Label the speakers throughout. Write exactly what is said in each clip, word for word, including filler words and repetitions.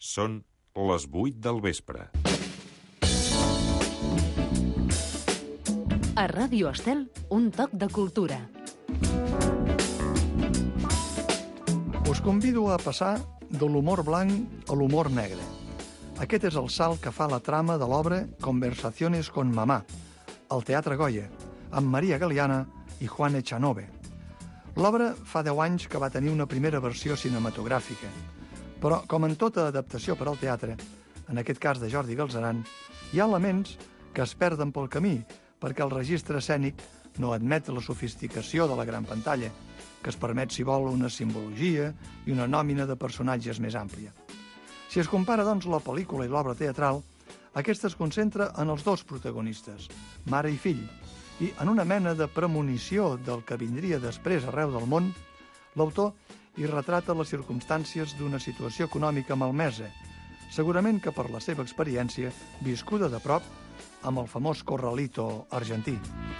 Speaker 1: Són les vuit del vespre.
Speaker 2: A Ràdio Estel, un toc de cultura.
Speaker 3: Us convido a passar de l'humor blanc a l'humor negre. Aquest és el salt que fa la trama de l'obra Conversaciones con mamá, al Teatre Goya, amb Maria Galiana i Juan Echanove. L'obra fa deu anys que va tenir una primera versió cinematogràfica, però, com en tota adaptació per al teatre, en aquest cas de Jordi Galceran, hi ha elements que es perden pel camí, perquè el registre escènic no admet la sofisticació de la gran pantalla, que es permet, si vol, una simbologia i una nòmina de personatges més àmplia. Si es compara, doncs, la pel·lícula i l'obra teatral, aquesta es concentra en els dos protagonistes, mare i fill, i en una mena de premonició del que vindria després arreu del món, l'autor hi retrata les circumstàncies d'una situació econòmica malmesa, segurament que per la seva experiència viscuda de prop amb el famós corralito argentí.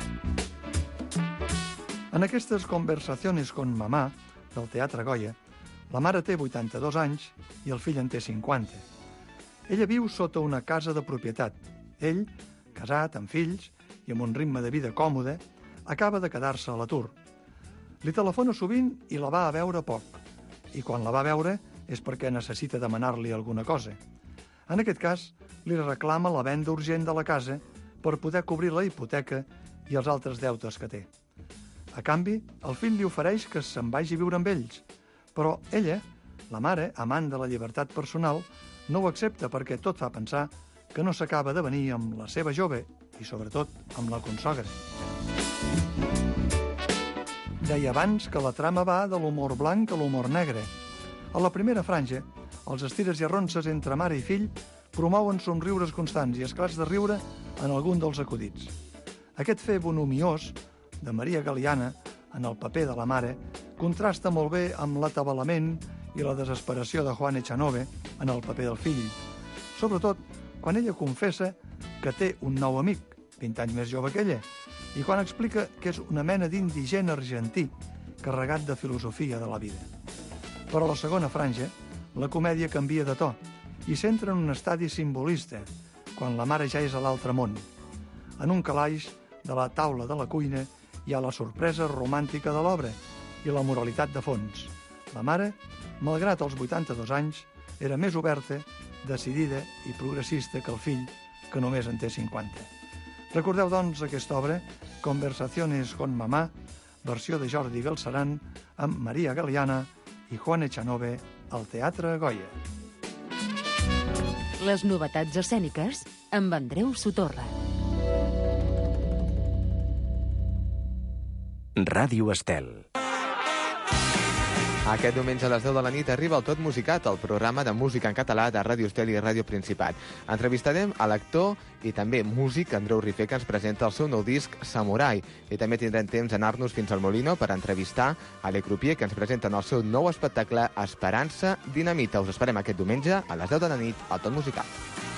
Speaker 3: En aquestes Conversaciones con mamá del Teatre Goya, la mare té vuitanta-dos anys i el fill en té cinquanta. Ella viu sota una casa de propietat. Ell, casat, amb fills i amb un ritme de vida còmode, acaba de quedar-se a l'atur. Li telefona sovint i la va a veure poc. I quan la va a veure és perquè necessita demanar-li alguna cosa. En aquest cas, li reclama la venda urgent de la casa per poder cobrir la hipoteca i els altres deutes que té. A canvi, el fill li ofereix que se'n vagi a viure amb ells, però ella, la mare, amant de la llibertat personal, no ho accepta perquè tot fa pensar que no s'acaba de venir amb la seva jove i, sobretot, amb la consogra. Deia abans que la trama va de l'humor blanc a l'humor negre. A la primera franja, els estires i arronses entre mare i fill promouen somriures constants i esclats de riure en algun dels acudits. Aquest fer bonomiós de Maria Galiana en el paper de la mare contrasta molt bé amb l'atabalament i la desesperació de Juan Echanove en el paper del fill, sobretot quan ella confessa que té un nou amic, vint anys més jove que ella, i quan explica que és una mena d'indigent argentí carregat de filosofia de la vida. Però a la segona franja, la comèdia canvia de to i s'entra en un estadi simbolista, quan la mare ja és a l'altre món. En un calaix de la taula de la cuina hi ha la sorpresa romàntica de l'obra i la moralitat de fons. La mare, malgrat els vuitanta-dos anys, era més oberta, decidida i progressista que el fill, que només en té cinquanta. Recordeu, doncs, aquesta obra, Conversaciones con mamá, versió de Jordi Galceran, amb Maria Galiana i Juan Echanove al Teatre Goya.
Speaker 2: Les novetats escèniques amb Andreu Sotorra.
Speaker 4: Ràdio Estel.
Speaker 5: Aquest diumenge a les deu de la nit arriba el Tot Musicat, el programa de música en català de Ràdio Estel i Ràdio Principat. Entrevistarem a l'actor i també músic Andreu Rifé, que ens presenta el seu nou disc Samurai. I també tindrem temps d'anar-nos fins al Molino per entrevistar a Le Croupier, que ens presenten el seu nou espectacle Esperança Dinamita. Us esperem aquest diumenge a les deu de la nit al Tot Musicat.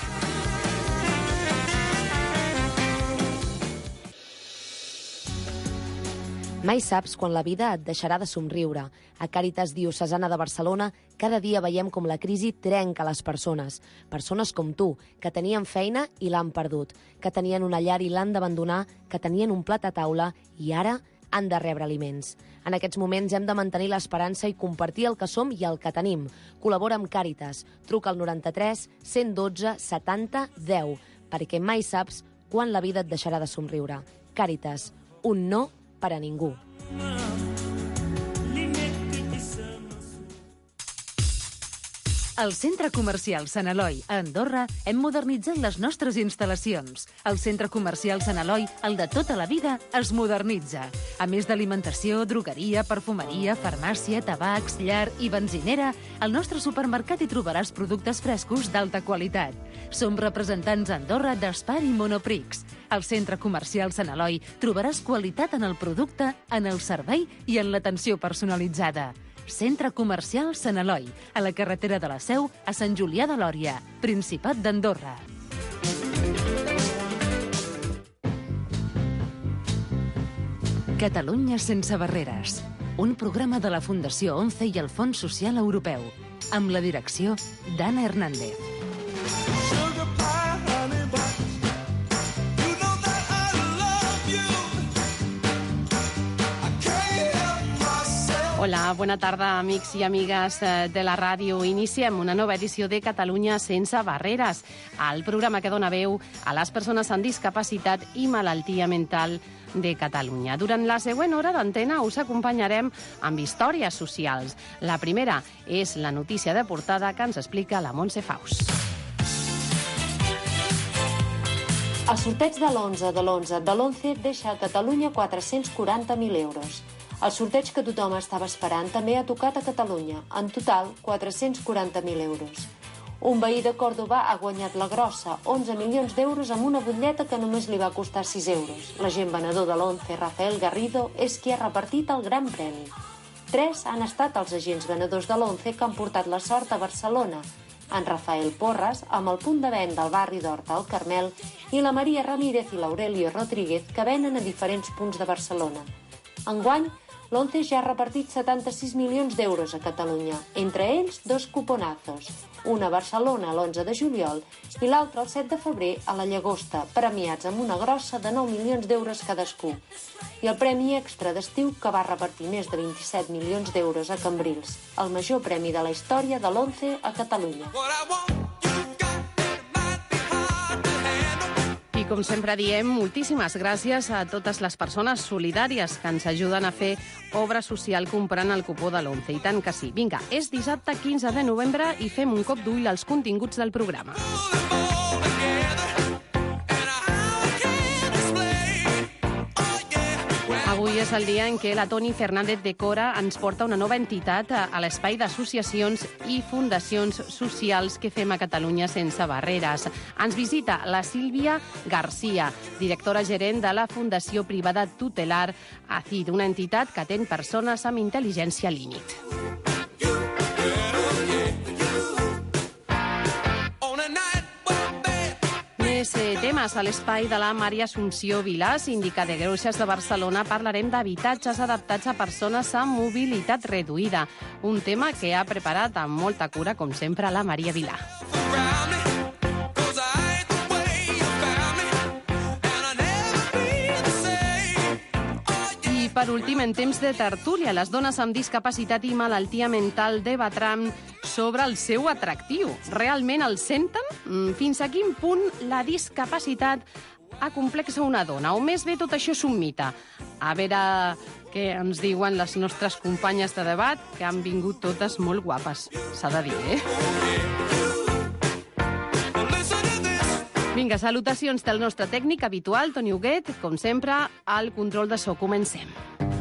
Speaker 6: Mai saps quan la vida et deixarà de somriure. A Càritas Diocesana de Barcelona cada dia veiem com la crisi trenca les persones. Persones com tu, que tenien feina i l'han perdut, que tenien una llar i l'han d'abandonar, que tenien un plat a taula i ara han de rebre aliments. En aquests moments hem de mantenir l'esperança i compartir el que som i el que tenim. Col·labora amb Càritas. Truca al noranta-tres cent dotze setanta deu, perquè mai saps quan la vida et deixarà de somriure. Càritas, un no per a ningú.
Speaker 2: Al Centre Comercial Sant Eloi, a Andorra, hem modernitzat les nostres instal·lacions. El Centre Comercial Sant Eloi, el de tota la vida, es modernitza. A més d'alimentació, drogueria, perfumeria, farmàcia, tabacs, llar i benzinera, al nostre supermercat hi trobaràs productes frescos d'alta qualitat. Som representants a Andorra d'Espar i Monoprix. Al Centre Comercial Sant Eloi trobaràs qualitat en el producte, en el servei i en l'atenció personalitzada. Centre Comercial Sant Eloi, a la carretera de la Seu, a Sant Julià de Lòria, Principat d'Andorra. Catalunya sense barreres, un programa de la Fundació ONCE i el Fons Social Europeu. amb la direcció d'Anna Hernández.
Speaker 4: Hola, bona tarda, amics i amigues de la ràdio. Iniciem una nova edició de Catalunya sense barreres, el programa que dona veu a les persones amb discapacitat i malaltia mental de Catalunya. Durant la següent hora d'antena us acompanyarem amb històries socials. La primera és la notícia de portada que ens explica la Montse Faus.
Speaker 6: El sorteig de l'onze de l'onze de l'onze deixa a Catalunya quatre-cents quaranta mil euros. El sorteig que tothom estava esperant també ha tocat a Catalunya, en total quatre-cents quaranta mil euros. Un veí de Còrdova ha guanyat la grossa, onze milions d'euros amb una butlleta que només li va costar sis euros. L'agent venedor de l'onze, Rafael Garrido, és qui ha repartit el gran premi. Tres han estat els agents venedors de l'onze que han portat la sort a Barcelona. En Rafael Porras, amb el punt de venda al barri d'Horta al Carmel, i la Maria Ramírez i l'Aurelio Rodríguez, que venen a diferents punts de Barcelona. Enguany, l'onze ja ha repartit setanta-sis milions d'euros a Catalunya, entre ells dos cuponazos, una a Barcelona l'onze de juliol i l'altra el set de febrer a la Llagosta, premiats amb una grossa de nou milions d'euros cadascú. I el premi extra d'estiu que va repartir més de vint-i-set milions d'euros a Cambrils, el major premi de la història de l'onze a Catalunya.
Speaker 4: I com sempre diem, moltíssimes gràcies a totes les persones solidàries que ens ajuden a fer obra social comprant el cupó de l'onze. I tant que sí. Vinga, és dissabte quinze de novembre i fem un cop d'ull als continguts del programa. Avui és el dia en què la Toni Fernández de Cora ens porta una nova entitat a l'espai d'associacions i fundacions socials que fem a Catalunya sense barreres. Ens visita la Sílvia García, directora gerent de la Fundació Privada Tutelar A C I D, una entitat que atén persones amb intel·ligència límit. Més temes a l'espai de la Maria Assumpció Vilà, síndica de Greuges de Barcelona. Parlarem d'habitatges adaptats a persones amb mobilitat reduïda, un tema que ha preparat amb molta cura, com sempre, la Maria Vilà. I per últim, en temps de tertúlia, les dones amb discapacitat i malaltia mental debatran sobre el seu atractiu. Realment el senten? Fins a quin punt la discapacitat acomplexa una dona? O més bé tot això és un mite? A veure què ens diuen les nostres companyes de debat, que han vingut totes molt guapes, s'ha de dir, eh? Vinga, salutacions del nostre tècnic habitual, Toni Huguet, com sempre, al control de so. Comencem.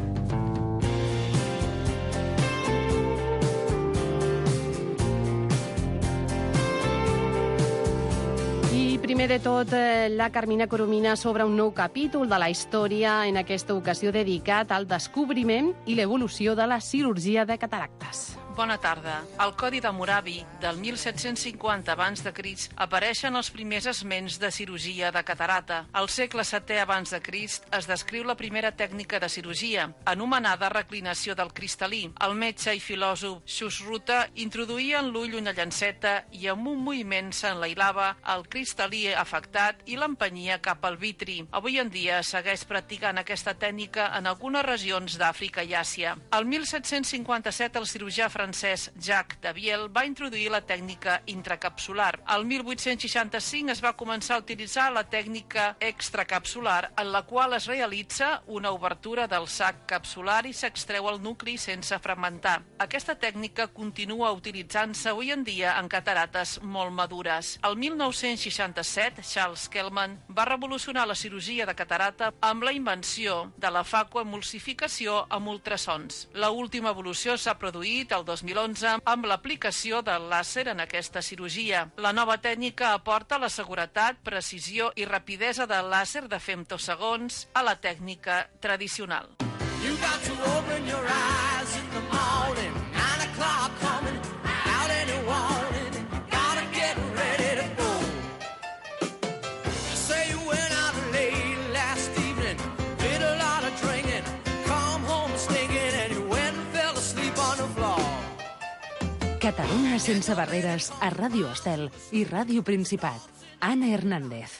Speaker 4: I primer de tot, la Carmina Coromina sobre un nou capítol de la història, en aquesta ocasió dedicat al descobriment i l'evolució de la cirurgia de cataractes.
Speaker 7: Bona tarda. Al Codi d'Hammurabi, del mil set-cents cinquanta abans de Crist, apareixen els primers esments de cirurgia de catarata. Al segle setè abans de Crist es descriu la primera tècnica de cirurgia, anomenada reclinació del cristal·lí. El metge i filòsof Sushruta introduïa en l'ull una llanceta i amb un moviment s'enlailava el cristal·lí afectat i l'empenyia cap al vitri. Avui en dia segueix practicant aquesta tècnica en algunes regions d'Àfrica i Àsia. Al mil set-cents cinquanta-set el cirurgià francès francès Jacques Daviel va introduir la tècnica intracapsular. Al mil vuit-cents seixanta-cinc es va començar a utilitzar la tècnica extracapsular, en la qual es realitza una obertura del sac capsular i s'extreu el nucli sense fragmentar. Aquesta tècnica continua utilitzant-se avui en dia en catarates molt madures. Al mil nou-cents seixanta-set, Charles Kellman va revolucionar la cirurgia de catarata amb la invenció de la facoemulsificació amb ultrasons. La última evolució s'ha produït el dos mil onze amb l'aplicació del làser en aquesta cirurgia. La nova tècnica aporta la seguretat, precisió i rapidesa del làser de femtosegons a la tècnica tradicional. You got to open your eyes in the morning, nine o'clock coming, out any warning, gotta get ready to go. You say you went out late last evening, did a lot of drinking, come home stinking, and you went and fell asleep on the floor.
Speaker 2: Catalunya Catalunya sense barreres a Ràdio Estel i Ràdio Principat. Anna Hernández.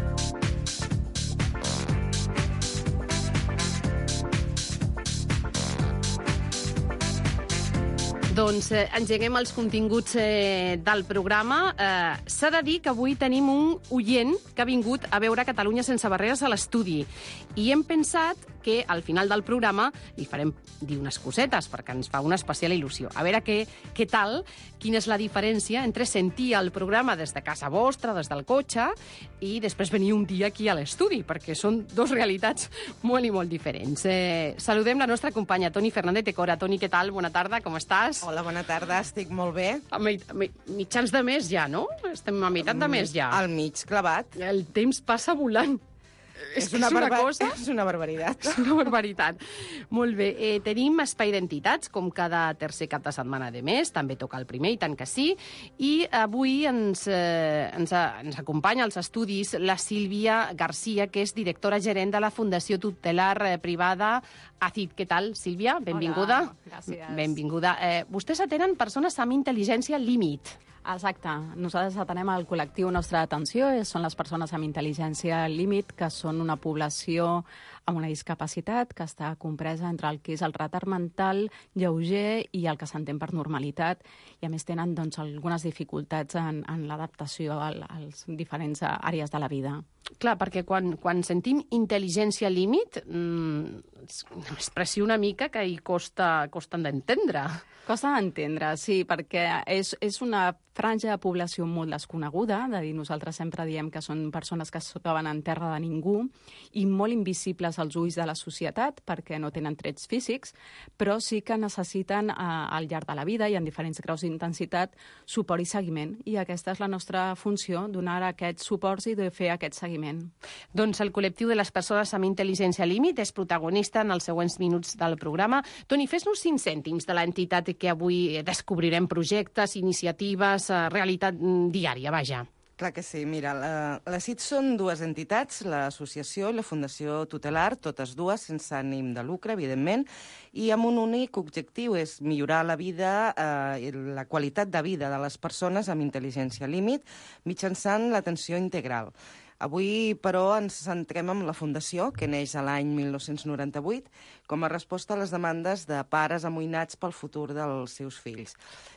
Speaker 4: Doncs eh, engeguem els continguts eh, del programa. Eh, S'ha de dir que avui tenim un oient que ha vingut a veure Catalunya sense barreres a l'estudi i hem pensat que al final del programa li farem dir unes cosetes perquè ens fa una especial il·lusió. A veure què, què tal, quina és la diferència entre sentir el programa des de casa vostra, des del cotxe, i després venir un dia aquí a l'estudi, perquè són dos realitats molt i molt diferents. Eh, saludem la nostra companya Toni Fernández de Cora. Toni, què tal? Bona tarda, com estàs?
Speaker 8: Hola, bona tarda, estic molt bé.
Speaker 4: A mi, a mi, mitjans de mes ja, no? Estem a meitat de mes ja.
Speaker 8: Al mig clavat.
Speaker 4: El temps passa volant. És,
Speaker 8: És una,
Speaker 4: és una
Speaker 8: barba...
Speaker 4: cosa...
Speaker 8: És una barbaritat.
Speaker 4: És una barbaritat. Molt bé. Eh, tenim espai d'entitats, com cada tercer cap de setmana de mes. També toca el primer, i tant que sí. I avui ens, eh, ens, ens acompanya als estudis la Sílvia Garcia, que és directora gerent de la Fundació Tutelar eh, Privada A C I D. Què tal, Sílvia? Benvinguda.
Speaker 9: Hola, gràcies.
Speaker 4: Benvinguda. Eh, vostès atenen persones amb intel·ligència límit.
Speaker 9: Exacte. Nosaltres atenem el col·lectiu Nostra Atenció, són les persones amb intel·ligència límit, que són una població amb una discapacitat que està compresa entre el que és el retard mental lleuger i el que s'entén per normalitat, i a més tenen doncs, algunes dificultats en, en l'adaptació als diferents àrees de la vida.
Speaker 4: Clar, perquè quan, quan sentim intel·ligència límit, mmm, expressió una mica que hi costa, costa d'entendre.
Speaker 9: Costa d'entendre, sí, perquè és, és una franja de població molt desconeguda, de dir, nosaltres sempre diem que són persones que es troben en terra de ningú i molt invisibles als ulls de la societat perquè no tenen trets físics, però sí que necessiten eh, al llarg de la vida i en diferents graus d'intensitat suport i seguiment. I aquesta és la nostra funció, donar aquests suports i de fer aquest seguiment.
Speaker 4: Doncs el col·lectiu de les persones amb intel·ligència límit és protagonista en els següents minuts del programa. Toni, fes-nos cinc cèntims de l'entitat que avui descobrirem projectes, iniciatives, realitat diària, vaja.
Speaker 8: Clar que sí. Mira, la, la C I D són dues entitats, l'associació i la Fundació Tutelar, totes dues sense ànim de lucre, evidentment, i amb un únic objectiu, és millorar la vida, eh, la qualitat de vida de les persones amb intel·ligència límit mitjançant l'atenció integral. Avui, però, ens centrem en la Fundació, que neix a l'any mil nou-cents noranta-vuit, com a resposta a les demandes de pares amoïnats pel futur dels seus fills.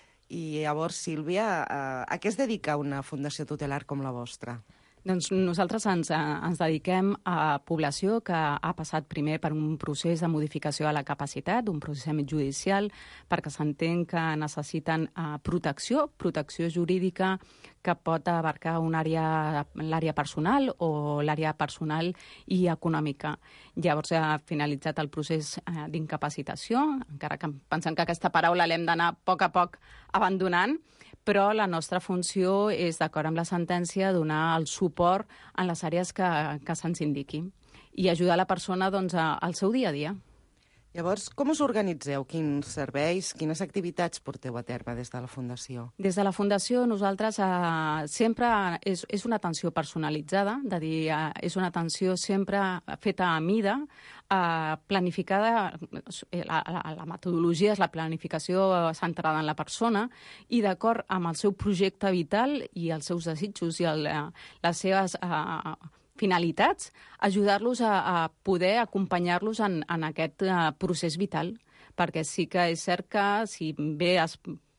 Speaker 8: I llavors, Sílvia, a, a què es dedica una fundació tutelar com la vostra?
Speaker 9: Doncs nosaltres ens, ens dediquem a població que ha passat primer per un procés de modificació de la capacitat, un procés judicial, perquè s'entén que necessiten uh, protecció, protecció jurídica que pot abarcar una àrea, l'àrea personal o l'àrea personal i econòmica. Llavors ha finalitzat el procés uh, d'incapacitació, encara que pensem que aquesta paraula l'hem d'anar a poc a poc abandonant, però la nostra funció és, d'acord amb la sentència, donar el suport en les àrees que, que se'ns indiqui i ajudar la persona doncs, a, al seu dia a dia.
Speaker 8: Llavors, com us organitzeu? Quins serveis, quines activitats porteu a terme des de la Fundació?
Speaker 9: Des de la Fundació nosaltres eh, sempre és, és una atenció personalitzada, de dir, eh, és una atenció sempre feta a mida, eh, planificada, la, la, la metodologia és la planificació centrada en la persona i d'acord amb el seu projecte vital i els seus desitjos i el, les seves eh, finalitats, ajudar-los a, a poder acompanyar-los en, en aquest uh, procés vital, perquè sí que és cert que si bé es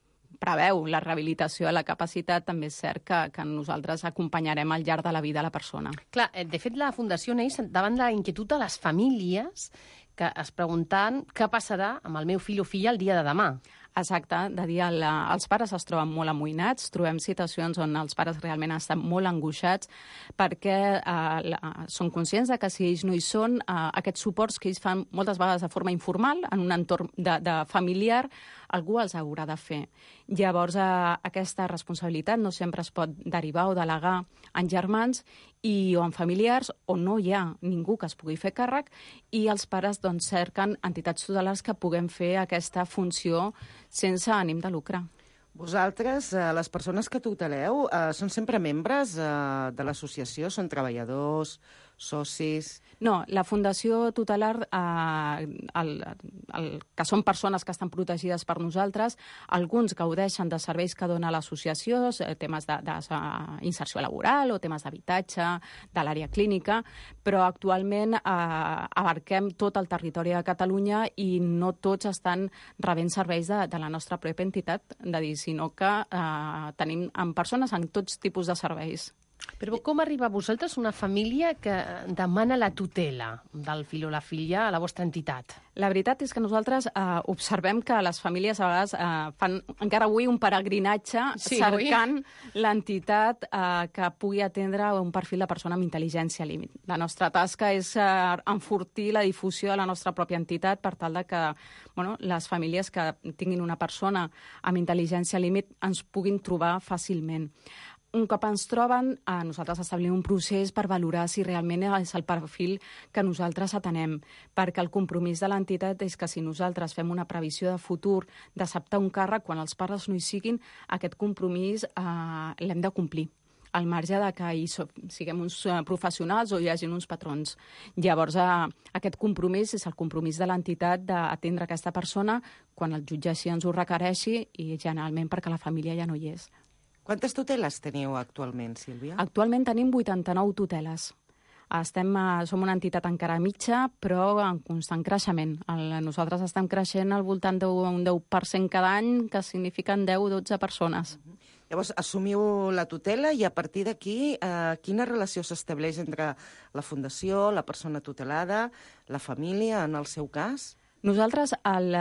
Speaker 9: preveu la rehabilitació de la capacitat, també és cert que, que nosaltres acompanyarem al llarg de la vida la persona.
Speaker 4: Clar, de fet, la Fundació neix davant de la inquietud de les famílies que es preguntant què passarà amb el meu fill o filla el dia de demà.
Speaker 9: Exacte, de dir, el, els pares es troben molt amoïnats, trobem situacions on els pares realment estan molt angoixats perquè eh, la, són conscients de que si ells no hi són, eh, aquests suports que ells fan moltes vegades de forma informal, en un entorn de, de familiar, algú els haurà de fer. Llavors, eh, aquesta responsabilitat no sempre es pot derivar o delegar en germans i, o en familiars on no hi ha ningú que es pugui fer càrrec i els pares doncs, cerquen entitats tutelars que puguem fer aquesta funció sense ànim de lucre.
Speaker 8: Vosaltres, eh, les persones que tuteleu, eh, són sempre membres eh, de l'associació? Són treballadors? socis...
Speaker 9: No, la Fundació Tutelar, eh, el, el, que són persones que estan protegides per nosaltres, alguns gaudeixen de serveis que dona l'associació, temes d'inserció laboral o temes d'habitatge, de l'àrea clínica, però actualment eh, abarquem tot el territori de Catalunya i no tots estan rebent serveis de, de la nostra pròpia entitat, de dir, sinó que eh, tenim en persones en tots tipus de serveis.
Speaker 10: Però com arriba a vosaltres una família que demana la tutela del fill o la filla a la vostra entitat?
Speaker 9: La veritat és que nosaltres eh, observem que les famílies a vegades eh, fan encara avui un peregrinatge
Speaker 10: sí,
Speaker 9: cercant l'entitat eh, que pugui atendre un perfil de persona amb intel·ligència límit. La nostra tasca és eh, enfortir la difusió de la nostra pròpia entitat per tal de que bueno, les famílies que tinguin una persona amb intel·ligència límit ens puguin trobar fàcilment. Un cop ens troben, eh, nosaltres establim un procés per valorar si realment és el perfil que nosaltres atenem, perquè el compromís de l'entitat és que si nosaltres fem una previsió de futur d'acceptar un càrrec quan els pares no hi siguin, aquest compromís eh, l'hem de complir al marge de que hi so, siguem uns uh, professionals o hi hagi uns patrons. Llavors, uh, aquest compromís és el compromís de l'entitat d'atendre aquesta persona quan el jutge així ens ho requereixi i generalment perquè la família ja no hi és.
Speaker 8: Quantes tuteles teniu actualment, Sílvia?
Speaker 9: Actualment tenim vuitanta-nou tuteles. Estem, uh, som una entitat encara mitja, però en constant creixement. El, nosaltres estem creixent al voltant d'un deu per cent cada any, que signifiquen deu o dotze persones.
Speaker 8: Uh -huh. Llavors, assumiu la tutela i a partir d'aquí, eh, quina relació s'estableix entre la fundació, la persona tutelada, la família, en el seu cas?
Speaker 9: Nosaltres, el,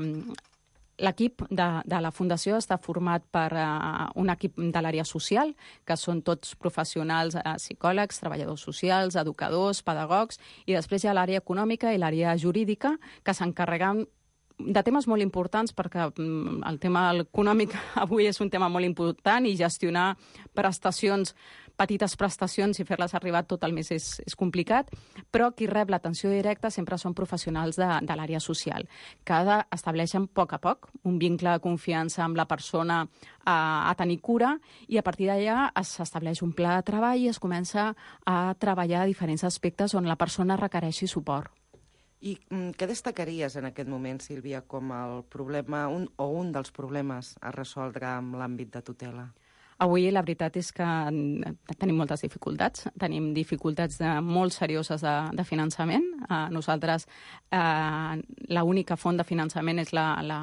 Speaker 9: l'equip de, de la Fundació està format per uh, un equip de l'àrea social, que són tots professionals, uh, psicòlegs, treballadors socials, educadors, pedagogs, i després hi ha l'àrea econòmica i l'àrea jurídica, que s'encarreguen de temes molt importants, perquè el tema econòmic avui és un tema molt important i gestionar prestacions, petites prestacions i fer-les arribar tot el mes és, és complicat, però qui rep l'atenció directa sempre són professionals de, de l'àrea social, que estableixen a poc a poc un vincle de confiança amb la persona a, a tenir cura i a partir d'allà s'estableix un pla de treball i es comença a treballar diferents aspectes on la persona requereixi suport.
Speaker 8: I què destacaries en aquest moment, Sílvia, com el problema un, o un dels problemes a resoldre amb l'àmbit de tutela?
Speaker 9: Avui la veritat és que tenim moltes dificultats. Tenim dificultats de, molt serioses de, de finançament. Uh, nosaltres, uh, l'única font de finançament és la, la,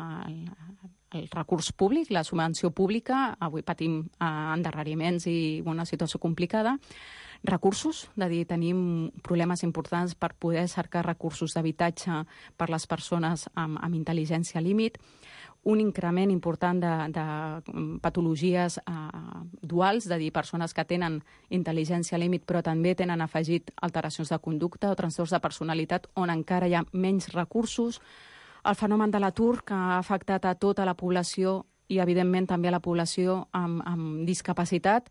Speaker 9: el recurs públic, la subvenció pública. Avui patim uh, endarreriments i una situació complicada. Recursos, de dir, tenim problemes importants per poder cercar recursos d'habitatge per les persones amb, amb intel·ligència límit, un increment important de, de patologies eh, duals, de dir, persones que tenen intel·ligència límit però també tenen afegit alteracions de conducta o trastorns de personalitat on encara hi ha menys recursos, el fenomen de l'atur que ha afectat a tota la població i evidentment també a la població amb, amb discapacitat.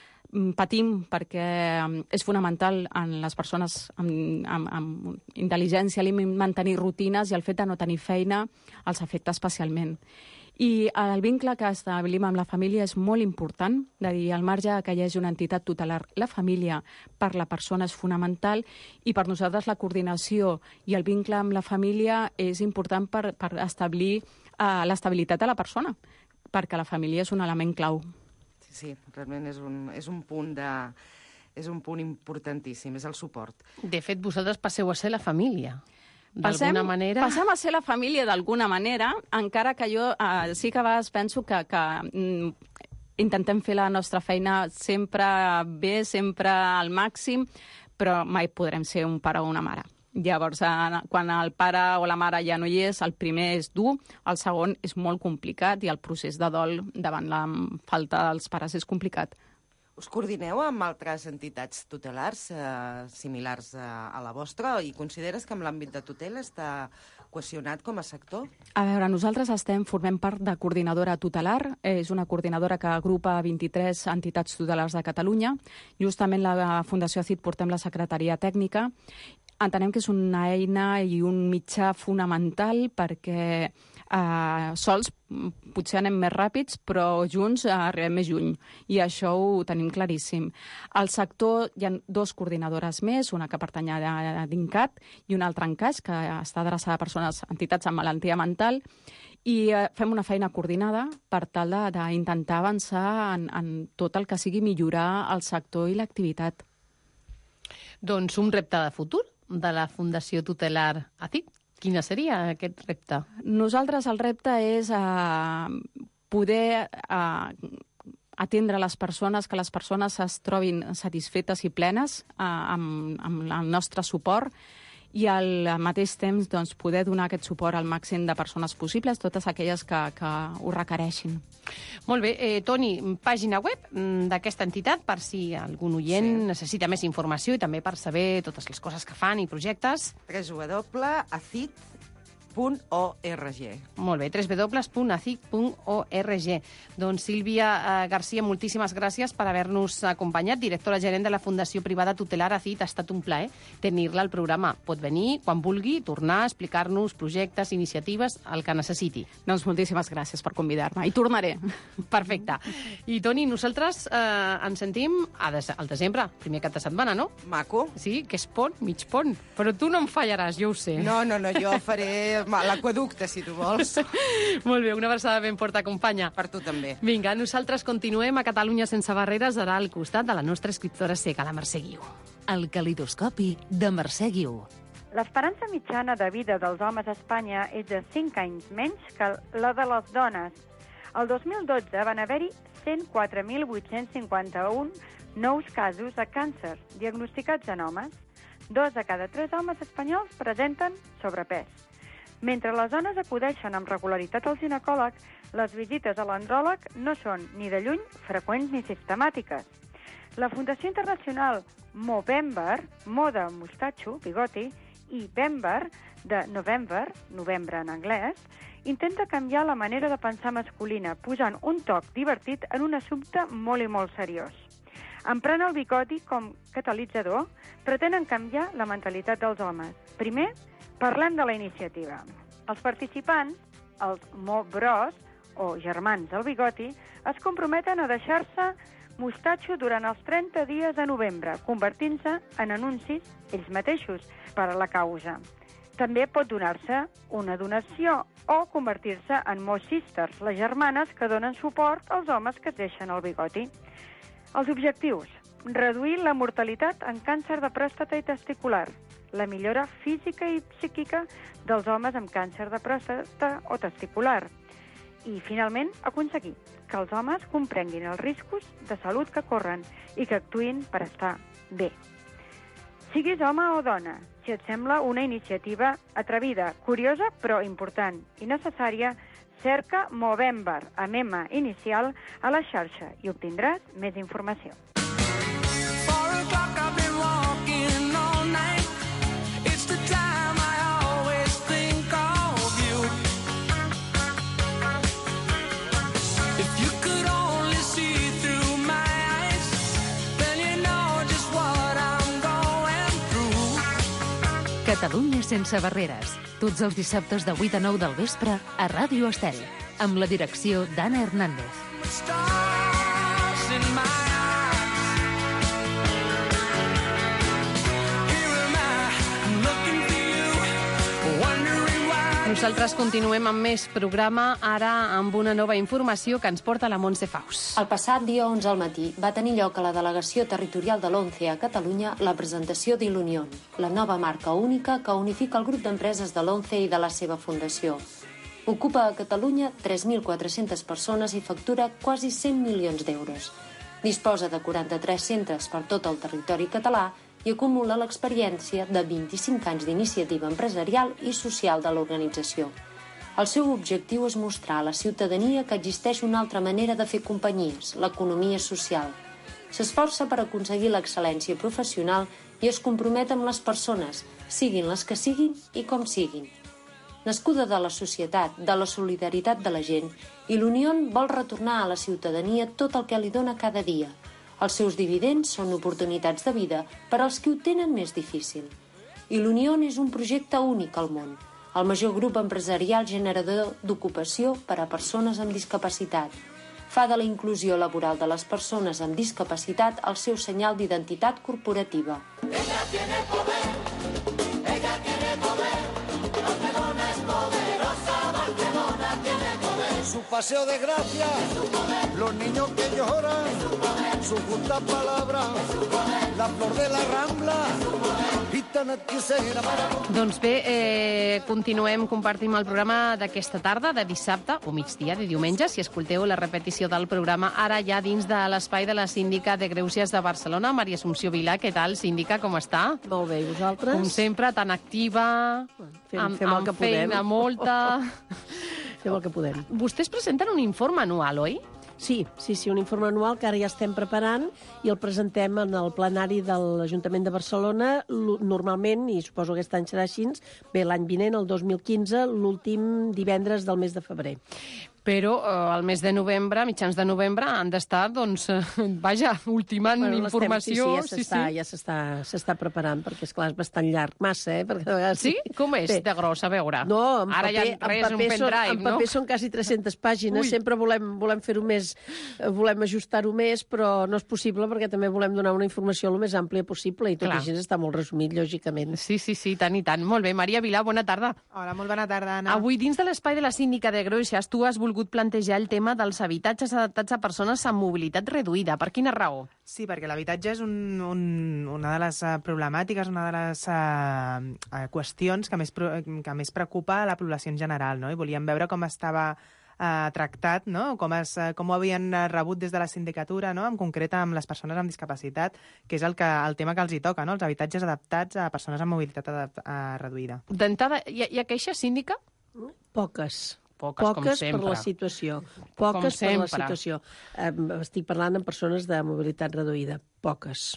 Speaker 9: Patim perquè és fonamental en les persones amb, amb, amb intel·ligència límit mantenir rutines i el fet de no tenir feina els afecta especialment. I el vincle que establim amb la família és molt important, de dir, al marge que hi hagi una entitat tutelar, la família per la persona és fonamental i per nosaltres la coordinació i el vincle amb la família és important per, per establir uh, l'estabilitat de la persona, perquè la família és un element clau.
Speaker 8: Sí, realment és un, és un punt de, és un punt importantíssim, és el suport.
Speaker 10: De fet, vosaltres passeu a ser la família,
Speaker 9: passem,
Speaker 10: d'alguna manera.
Speaker 9: Passem a ser la família d'alguna manera, encara que jo eh, sí que a vegades penso que, que mm, intentem fer la nostra feina sempre bé, sempre al màxim, però mai podrem ser un pare o una mare. Llavors, quan el pare o la mare ja no hi és, el primer és dur, el segon és molt complicat i el procés de dol davant la falta dels pares és complicat.
Speaker 8: Us coordineu amb altres entitats tutelars eh, similars a, a la vostra i consideres que amb l'àmbit de tutela està cohesionat com a sector?
Speaker 9: A veure, nosaltres estem formem part de coordinadora tutelar. És una coordinadora que agrupa vint-i-tres entitats tutelars de Catalunya. Justament la Fundació A C I D portem la secretaria tècnica. entenem que és una eina i un mitjà fonamental perquè Uh, sols potser anem més ràpids, però junts uh, arribem més lluny, i això ho tenim claríssim. Al sector hi ha dos coordinadores més, una que pertany a DINCAT i una altra en CAIX, que està adreçada a persones, entitats amb malaltia mental, i uh, fem una feina coordinada per tal d'intentar avançar en, en tot el que sigui millorar el sector i l'activitat.
Speaker 10: Doncs un repte de futur de la Fundació Tutelar A C I T. Quina seria aquest repte?
Speaker 9: Nosaltres el repte és eh, poder eh, atendre les persones, que les persones es trobin satisfetes i plenes eh, amb, amb el nostre suport, i al mateix temps doncs, poder donar aquest suport al màxim de persones possibles, totes aquelles que, que ho requereixin.
Speaker 10: Molt bé. Eh, Toni, pàgina web d'aquesta entitat per si algun oient sí. necessita més informació i també per saber totes les coses que fan i projectes.
Speaker 8: w w w punt a c i t punt org.
Speaker 10: Molt bé, w w w punt a c i t punt org. Doncs Sílvia eh, Garcia, moltíssimes gràcies per haver-nos acompanyat, directora gerent de la Fundació Privada Tutelar A C I T. Ha estat un plaer tenir-la al programa. Pot venir quan vulgui, tornar a explicar-nos projectes, iniciatives, el que necessiti.
Speaker 9: Doncs moltíssimes gràcies per convidar-me, i tornaré.
Speaker 10: Perfecte. I Toni, nosaltres eh, ens sentim a des al desembre, primer cap de setmana, no?
Speaker 8: Maco.
Speaker 10: Sí, que és pont, mig pont. Però tu no em fallaràs, jo ho sé.
Speaker 8: No, no, no, jo faré l'aqueducte, si tu vols.
Speaker 10: Molt bé, una abraçada ben forta, companya.
Speaker 8: Per tu també.
Speaker 10: Vinga, nosaltres continuem a Catalunya sense barreres, ara al costat de la nostra escriptora cega, la Mercè Guiu.
Speaker 2: El calidoscopi de Mercè Guiu.
Speaker 11: L'esperança mitjana de vida dels homes a Espanya és de cinc anys menys que la de les dones. El dos mil dotze van haver-hi cent quatre mil vuit-cents cinquanta-un nous casos de càncer diagnosticats en homes. Dos de cada tres homes espanyols presenten sobrepès. Mentre les dones acudeixen amb regularitat al ginecòleg, les visites a l'andròleg no són ni de lluny freqüents ni sistemàtiques. La Fundació Internacional Movember, moda mostatxo, bigoti, i Vember, de November, novembre en anglès, intenta canviar la manera de pensar masculina, posant un toc divertit en un assumpte molt i molt seriós. Emprant el bigoti com catalitzador, pretenen canviar la mentalitat dels homes. Primer, parlem de la iniciativa. Els participants, els Mo Bros, o germans del bigoti, es comprometen a deixar-se mostatxo durant els trenta dies de novembre, convertint-se en anuncis ells mateixos per a la causa. També pot donar-se una donació o convertir-se en Mo Sisters, les germanes que donen suport als homes que es deixen el bigoti. Els objectius: reduir la mortalitat en càncer de pròstata i testicular, la millora física i psíquica dels homes amb càncer de pròstata o testicular i, finalment, aconseguir que els homes comprenguin els riscos de salut que corren i que actuïn per estar bé. Siguis home o dona, si et sembla una iniciativa atrevida, curiosa però important i necessària, cerca Movember amb M inicial a la xarxa i obtindràs més informació.
Speaker 2: Catalunya sense barreres. Tots els dissabtes de vuit a nou del vespre a Ràdio Estel, amb la direcció d'Anna Hernández.
Speaker 10: Nosaltres continuem amb més programa, ara amb una nova informació que ens porta la Montse Faus.
Speaker 6: El passat dia onze al matí va tenir lloc a la Delegació Territorial de l'ONCE a Catalunya la presentació d'Ilunion, la nova marca única que unifica el grup d'empreses de l'ONCE i de la seva fundació. Ocupa a Catalunya tres mil quatre-centes persones i factura quasi cent milions d'euros. Disposa de quaranta-tres centres per tot el territori català i acumula l'experiència de vint-i-cinc anys d'iniciativa empresarial i social de l'organització. El seu objectiu és mostrar a la ciutadania que existeix una altra manera de fer companyies, l'economia social. S'esforça per aconseguir l'excel·lència professional i es compromet amb les persones, siguin les que siguin i com siguin. Nascuda de la societat, de la solidaritat de la gent, Ilunion vol retornar a la ciutadania tot el que li dona cada dia. Els seus dividends són oportunitats de vida per als que ho tenen més difícil.
Speaker 12: i l'Unión és un projecte únic al món, el major grup empresarial generador d'ocupació per a persones amb discapacitat. Fa de la inclusió laboral de les persones amb discapacitat el seu senyal d'identitat corporativa. Ella tiene poder, ella tiene poder, Barcelona es poderosa, Barcelona tiene poder.
Speaker 13: Su paseo de gracia, los niños que lloran, su justa palabra, la flor de la Rambla, gitana quisera para...
Speaker 10: Doncs bé, eh, continuem, compartim el programa d'aquesta tarda, de dissabte, o migdia, de diumenge, si escolteu la repetició del programa, ara ja dins de l'espai de la síndica de Greuges de Barcelona, Maria Assumpció Vilà. Què tal, síndica, com està?
Speaker 14: Molt bé, i vosaltres?
Speaker 10: Com sempre, tan activa,
Speaker 14: fem,
Speaker 10: amb,
Speaker 14: fem el
Speaker 10: amb
Speaker 14: que
Speaker 10: feina
Speaker 14: podem.
Speaker 10: molta...
Speaker 14: Fem el que podem.
Speaker 10: Vostès presenten un informe anual, oi?
Speaker 14: Sí, sí, sí, un informe anual que ara ja estem preparant i el presentem en el plenari de l'Ajuntament de Barcelona, normalment, i suposo que aquest any serà així, bé, l'any vinent, el dos mil quinze, l'últim divendres del mes de febrer.
Speaker 10: Però eh, al mes de novembre, mitjans de novembre, han d'estar, doncs, eh, vaja, ultimant
Speaker 14: Bueno,
Speaker 10: informació.
Speaker 14: Sí, sí, ja s'està sí, sí. ja s'està s'està preparant, perquè, esclar, és bastant llarg, massa, eh? Perquè de vegades...
Speaker 10: Sí? Com és
Speaker 14: Bé.
Speaker 10: de gros, a veure?
Speaker 14: No, en
Speaker 10: Ara
Speaker 14: paper,
Speaker 10: ja res,
Speaker 14: en
Speaker 10: un
Speaker 14: paper, són,
Speaker 10: pendrive,
Speaker 14: en paper
Speaker 10: no?
Speaker 14: són quasi tres-centes pàgines,
Speaker 10: Ui.
Speaker 14: sempre volem, volem fer-ho més, eh, volem ajustar-ho més, però no és possible perquè també volem donar una informació el més àmplia possible i tot
Speaker 10: Clar.
Speaker 14: així està molt resumit, lògicament.
Speaker 10: Sí, sí, sí, tant i tant. Molt bé, Maria Vilà, bona tarda.
Speaker 15: Hola, molt bona tarda, Anna.
Speaker 10: Avui, dins de l'espai de la síndica de Greuges, tu has volgut plantejar el tema dels habitatges adaptats a persones amb mobilitat reduïda. Per quina raó?
Speaker 15: Sí, perquè l'habitatge és un, un, una de les uh, problemàtiques, una de les uh, uh, qüestions que més, que més preocupa a la població en general, no? I volíem veure com estava uh, tractat, no? Com, es, uh, com ho havien uh, rebut des de la sindicatura, no? En concret amb les persones amb discapacitat, que és el, que, el tema que els hi toca, no? Els habitatges adaptats a persones amb mobilitat adapt, uh, reduïda.
Speaker 10: D'entrada, hi, ha- hi ha queixes, síndica?
Speaker 14: Poques.
Speaker 10: Poques, com
Speaker 14: per
Speaker 10: sempre.
Speaker 14: la situació. Poques per la
Speaker 10: sempre.
Speaker 14: situació. Eh, estic parlant amb persones de mobilitat reduïda. Poques.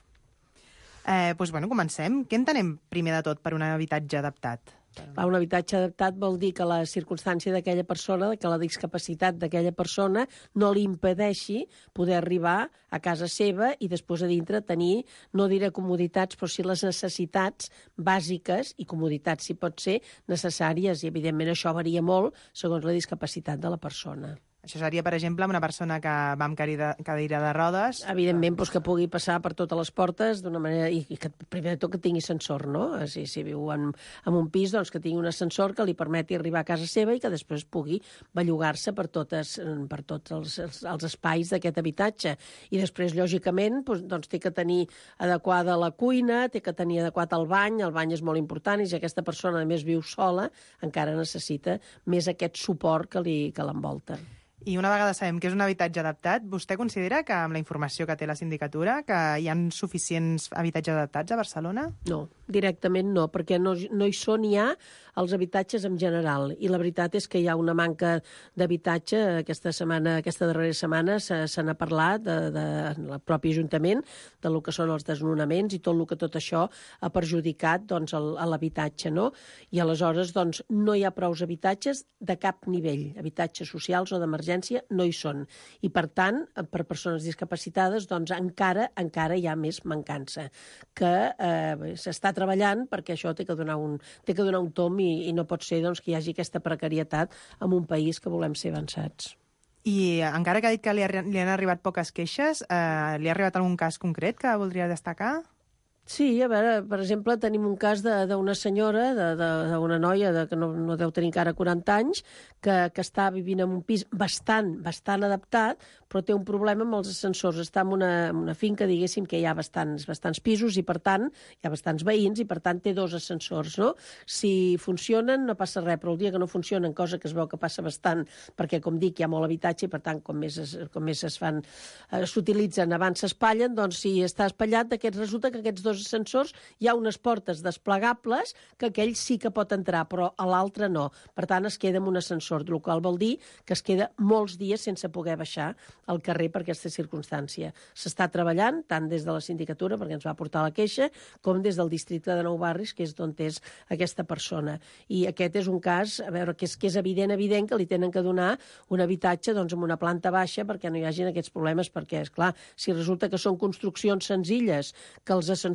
Speaker 15: Eh, doncs, bueno, comencem. Què entenem primer de tot per un habitatge adaptat?
Speaker 14: Clar, un habitatge adaptat vol dir que la circumstància d'aquella persona, que la discapacitat d'aquella persona no li impedeixi poder arribar a casa seva i després a dintre tenir, no diré comoditats, però sí les necessitats bàsiques i comoditats, si pot ser, necessàries. I, evidentment, això varia molt segons la discapacitat de la persona.
Speaker 15: Això seria, per exemple, una persona que va amb cadira, cadira de rodes...
Speaker 14: Evidentment, doncs, que pugui passar per totes les portes d'una manera... I, i que, primer de tot, que tingui ascensor, no? Si, si viu en, en un pis, doncs que tingui un ascensor que li permeti arribar a casa seva i que després pugui bellugar-se per, totes, per tots els, els, els espais d'aquest habitatge. I després, lògicament, doncs, doncs té que tenir adequada la cuina, té que tenir adequat el bany, el bany és molt important, i si aquesta persona, a més, viu sola, encara necessita més aquest suport que li que l'envolta.
Speaker 15: I una vegada sabem que és un habitatge adaptat, vostè considera que amb la informació que té la sindicatura que hi ha suficients habitatges adaptats a Barcelona?
Speaker 14: No, directament no, perquè no, no hi són ja els habitatges en general. I la veritat és que hi ha una manca d'habitatge. Aquesta setmana, aquesta darrera setmana se, se n'ha parlat de, de, en el propi Ajuntament del que són els desnonaments i tot el que tot això ha perjudicat doncs, el, a l'habitatge, no? I aleshores doncs, no hi ha prous habitatges de cap nivell. Habitatges socials o d'emergència no hi són. I, per tant, per persones discapacitades, doncs, encara encara hi ha més mancança. Que eh, s'està treballant perquè això té que donar un, té que donar un tom i, i no pot ser doncs, que hi hagi aquesta precarietat en un país que volem ser avançats.
Speaker 15: I encara que ha dit que li, ha, li han arribat poques queixes, eh, li ha arribat algun cas concret que voldria destacar?
Speaker 14: Sí, a veure, per exemple, tenim un cas d'una senyora, d'una noia de, que no, no deu tenir encara quaranta anys, que, que està vivint en un pis bastant, bastant adaptat, però té un problema amb els ascensors. Està en una, en una finca, diguéssim, que hi ha bastants, bastants pisos i, per tant, hi ha bastants veïns i, per tant, té dos ascensors, no? Si funcionen, no passa res, però el dia que no funcionen, cosa que es veu que passa bastant, perquè, com dic, hi ha molt habitatge i, per tant, com més es, com més es fan, eh, s'utilitzen abans s'espatllen, doncs, si està espatllat, d'aquests resulta que aquests dos ascensors hi ha unes portes desplegables que aquell sí que pot entrar, però a l'altre no. Per tant, es queda amb un ascensor, el qual vol dir que es queda molts dies sense poder baixar al carrer per aquesta circumstància. S'està treballant, tant des de la sindicatura, perquè ens va portar la queixa, com des del districte de Nou Barris, que és d'on és aquesta persona. I aquest és un cas, a veure, que és, que és evident, evident que li tenen que donar un habitatge doncs, amb una planta baixa perquè no hi hagin aquests problemes, perquè, és clar, si resulta que són construccions senzilles, que els ascensors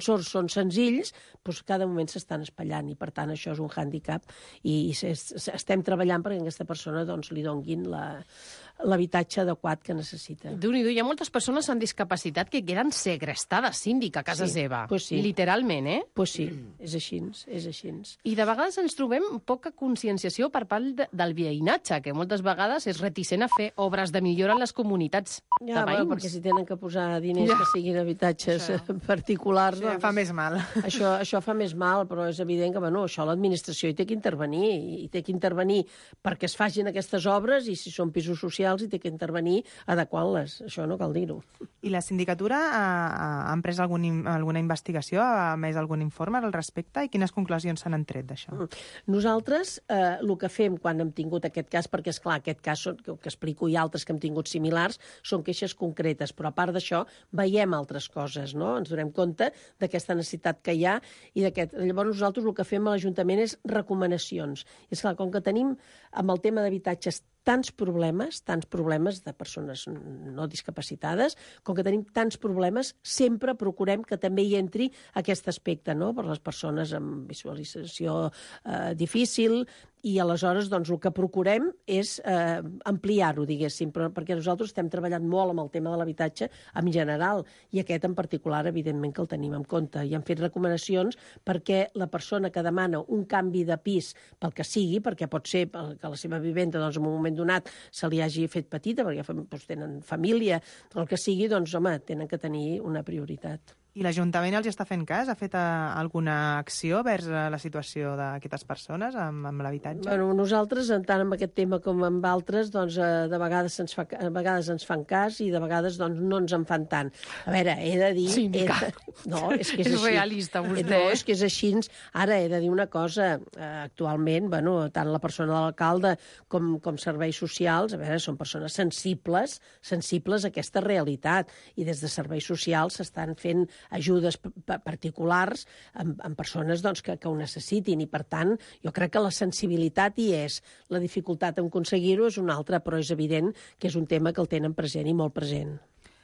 Speaker 14: ascensors són senzills, doncs cada moment s'estan espatllant, i per tant això és un hàndicap, i estem treballant perquè a aquesta persona doncs, li donguin la l'habitatge adequat que necessita.
Speaker 10: Déu-n'hi-do, hi ha moltes persones amb discapacitat que queden segrestades, síndic, a casa
Speaker 14: sí,
Speaker 10: seva.
Speaker 14: Pues sí.
Speaker 10: Literalment, eh?
Speaker 14: Pues sí, és així, és així.
Speaker 10: I de vegades ens trobem poca conscienciació per part de, del veïnatge, que moltes vegades és reticent a fer obres de millora en les comunitats
Speaker 14: ja,
Speaker 10: de veïns.
Speaker 14: Bueno, perquè si tenen que posar diners ja. que siguin habitatges això. particulars...
Speaker 15: Sí,
Speaker 14: doncs,
Speaker 15: fa més mal.
Speaker 14: Això, això fa més mal, però és evident que bueno, això l'administració hi té que intervenir, i té que intervenir perquè es facin aquestes obres, i si són pisos socials hi té que intervenir adequant-les. Això no cal dir-ho.
Speaker 15: I la sindicatura ha, ha emprès algun, alguna investigació, ha emès algun informe al respecte, i quines conclusions s'han tret d'això?
Speaker 14: Nosaltres eh, el que fem quan hem tingut aquest cas, perquè és clar, aquest cas que, que explico i altres que hem tingut similars, són queixes concretes, però a part d'això veiem altres coses, no? Ens donem compte d'aquesta necessitat que hi ha, i d'aquest. Llavors nosaltres el que fem a l'Ajuntament és recomanacions. I és clar, com que tenim amb el tema d'habitatges tants problemes, tants problemes de persones no discapacitades, com que tenim tants problemes, sempre procurem que també hi entri aquest aspecte, no?, per les persones amb visualització eh, difícil, i aleshores doncs, el que procurem és eh, ampliar-ho, diguéssim, però, perquè nosaltres estem treballant molt amb el tema de l'habitatge en general, i aquest en particular, evidentment, que el tenim en compte. I hem fet recomanacions perquè la persona que demana un canvi de pis, pel que sigui, perquè pot ser que la seva vivenda doncs, en un moment donat se li hagi fet petita, perquè doncs, tenen família, el que sigui, doncs, home, tenen que tenir una prioritat.
Speaker 15: I l'Ajuntament els està fent cas? Ha fet uh, alguna acció vers uh, la situació d'aquestes persones amb, amb l'habitatge?
Speaker 14: Bueno, nosaltres, tant amb aquest tema com amb altres, doncs, uh, de vegades ens, fa, a vegades ens fan cas i de vegades doncs, no ens en fan tant. A veure, he de dir...
Speaker 10: Síndica.
Speaker 14: De... No, és que és,
Speaker 10: és
Speaker 14: així.
Speaker 10: realista, vostè.
Speaker 14: No, és que és així. Ara he de dir una cosa. Uh, actualment, bueno, tant la persona de l'alcalde com, com serveis socials, a veure, són persones sensibles, sensibles a aquesta realitat. I des de serveis socials s'estan fent ajudes particulars amb, amb persones doncs, que, que ho necessitin, i per tant jo crec que la sensibilitat hi és. La dificultat en aconseguir-ho és una altra, però és evident que és un tema que el tenen present i molt present.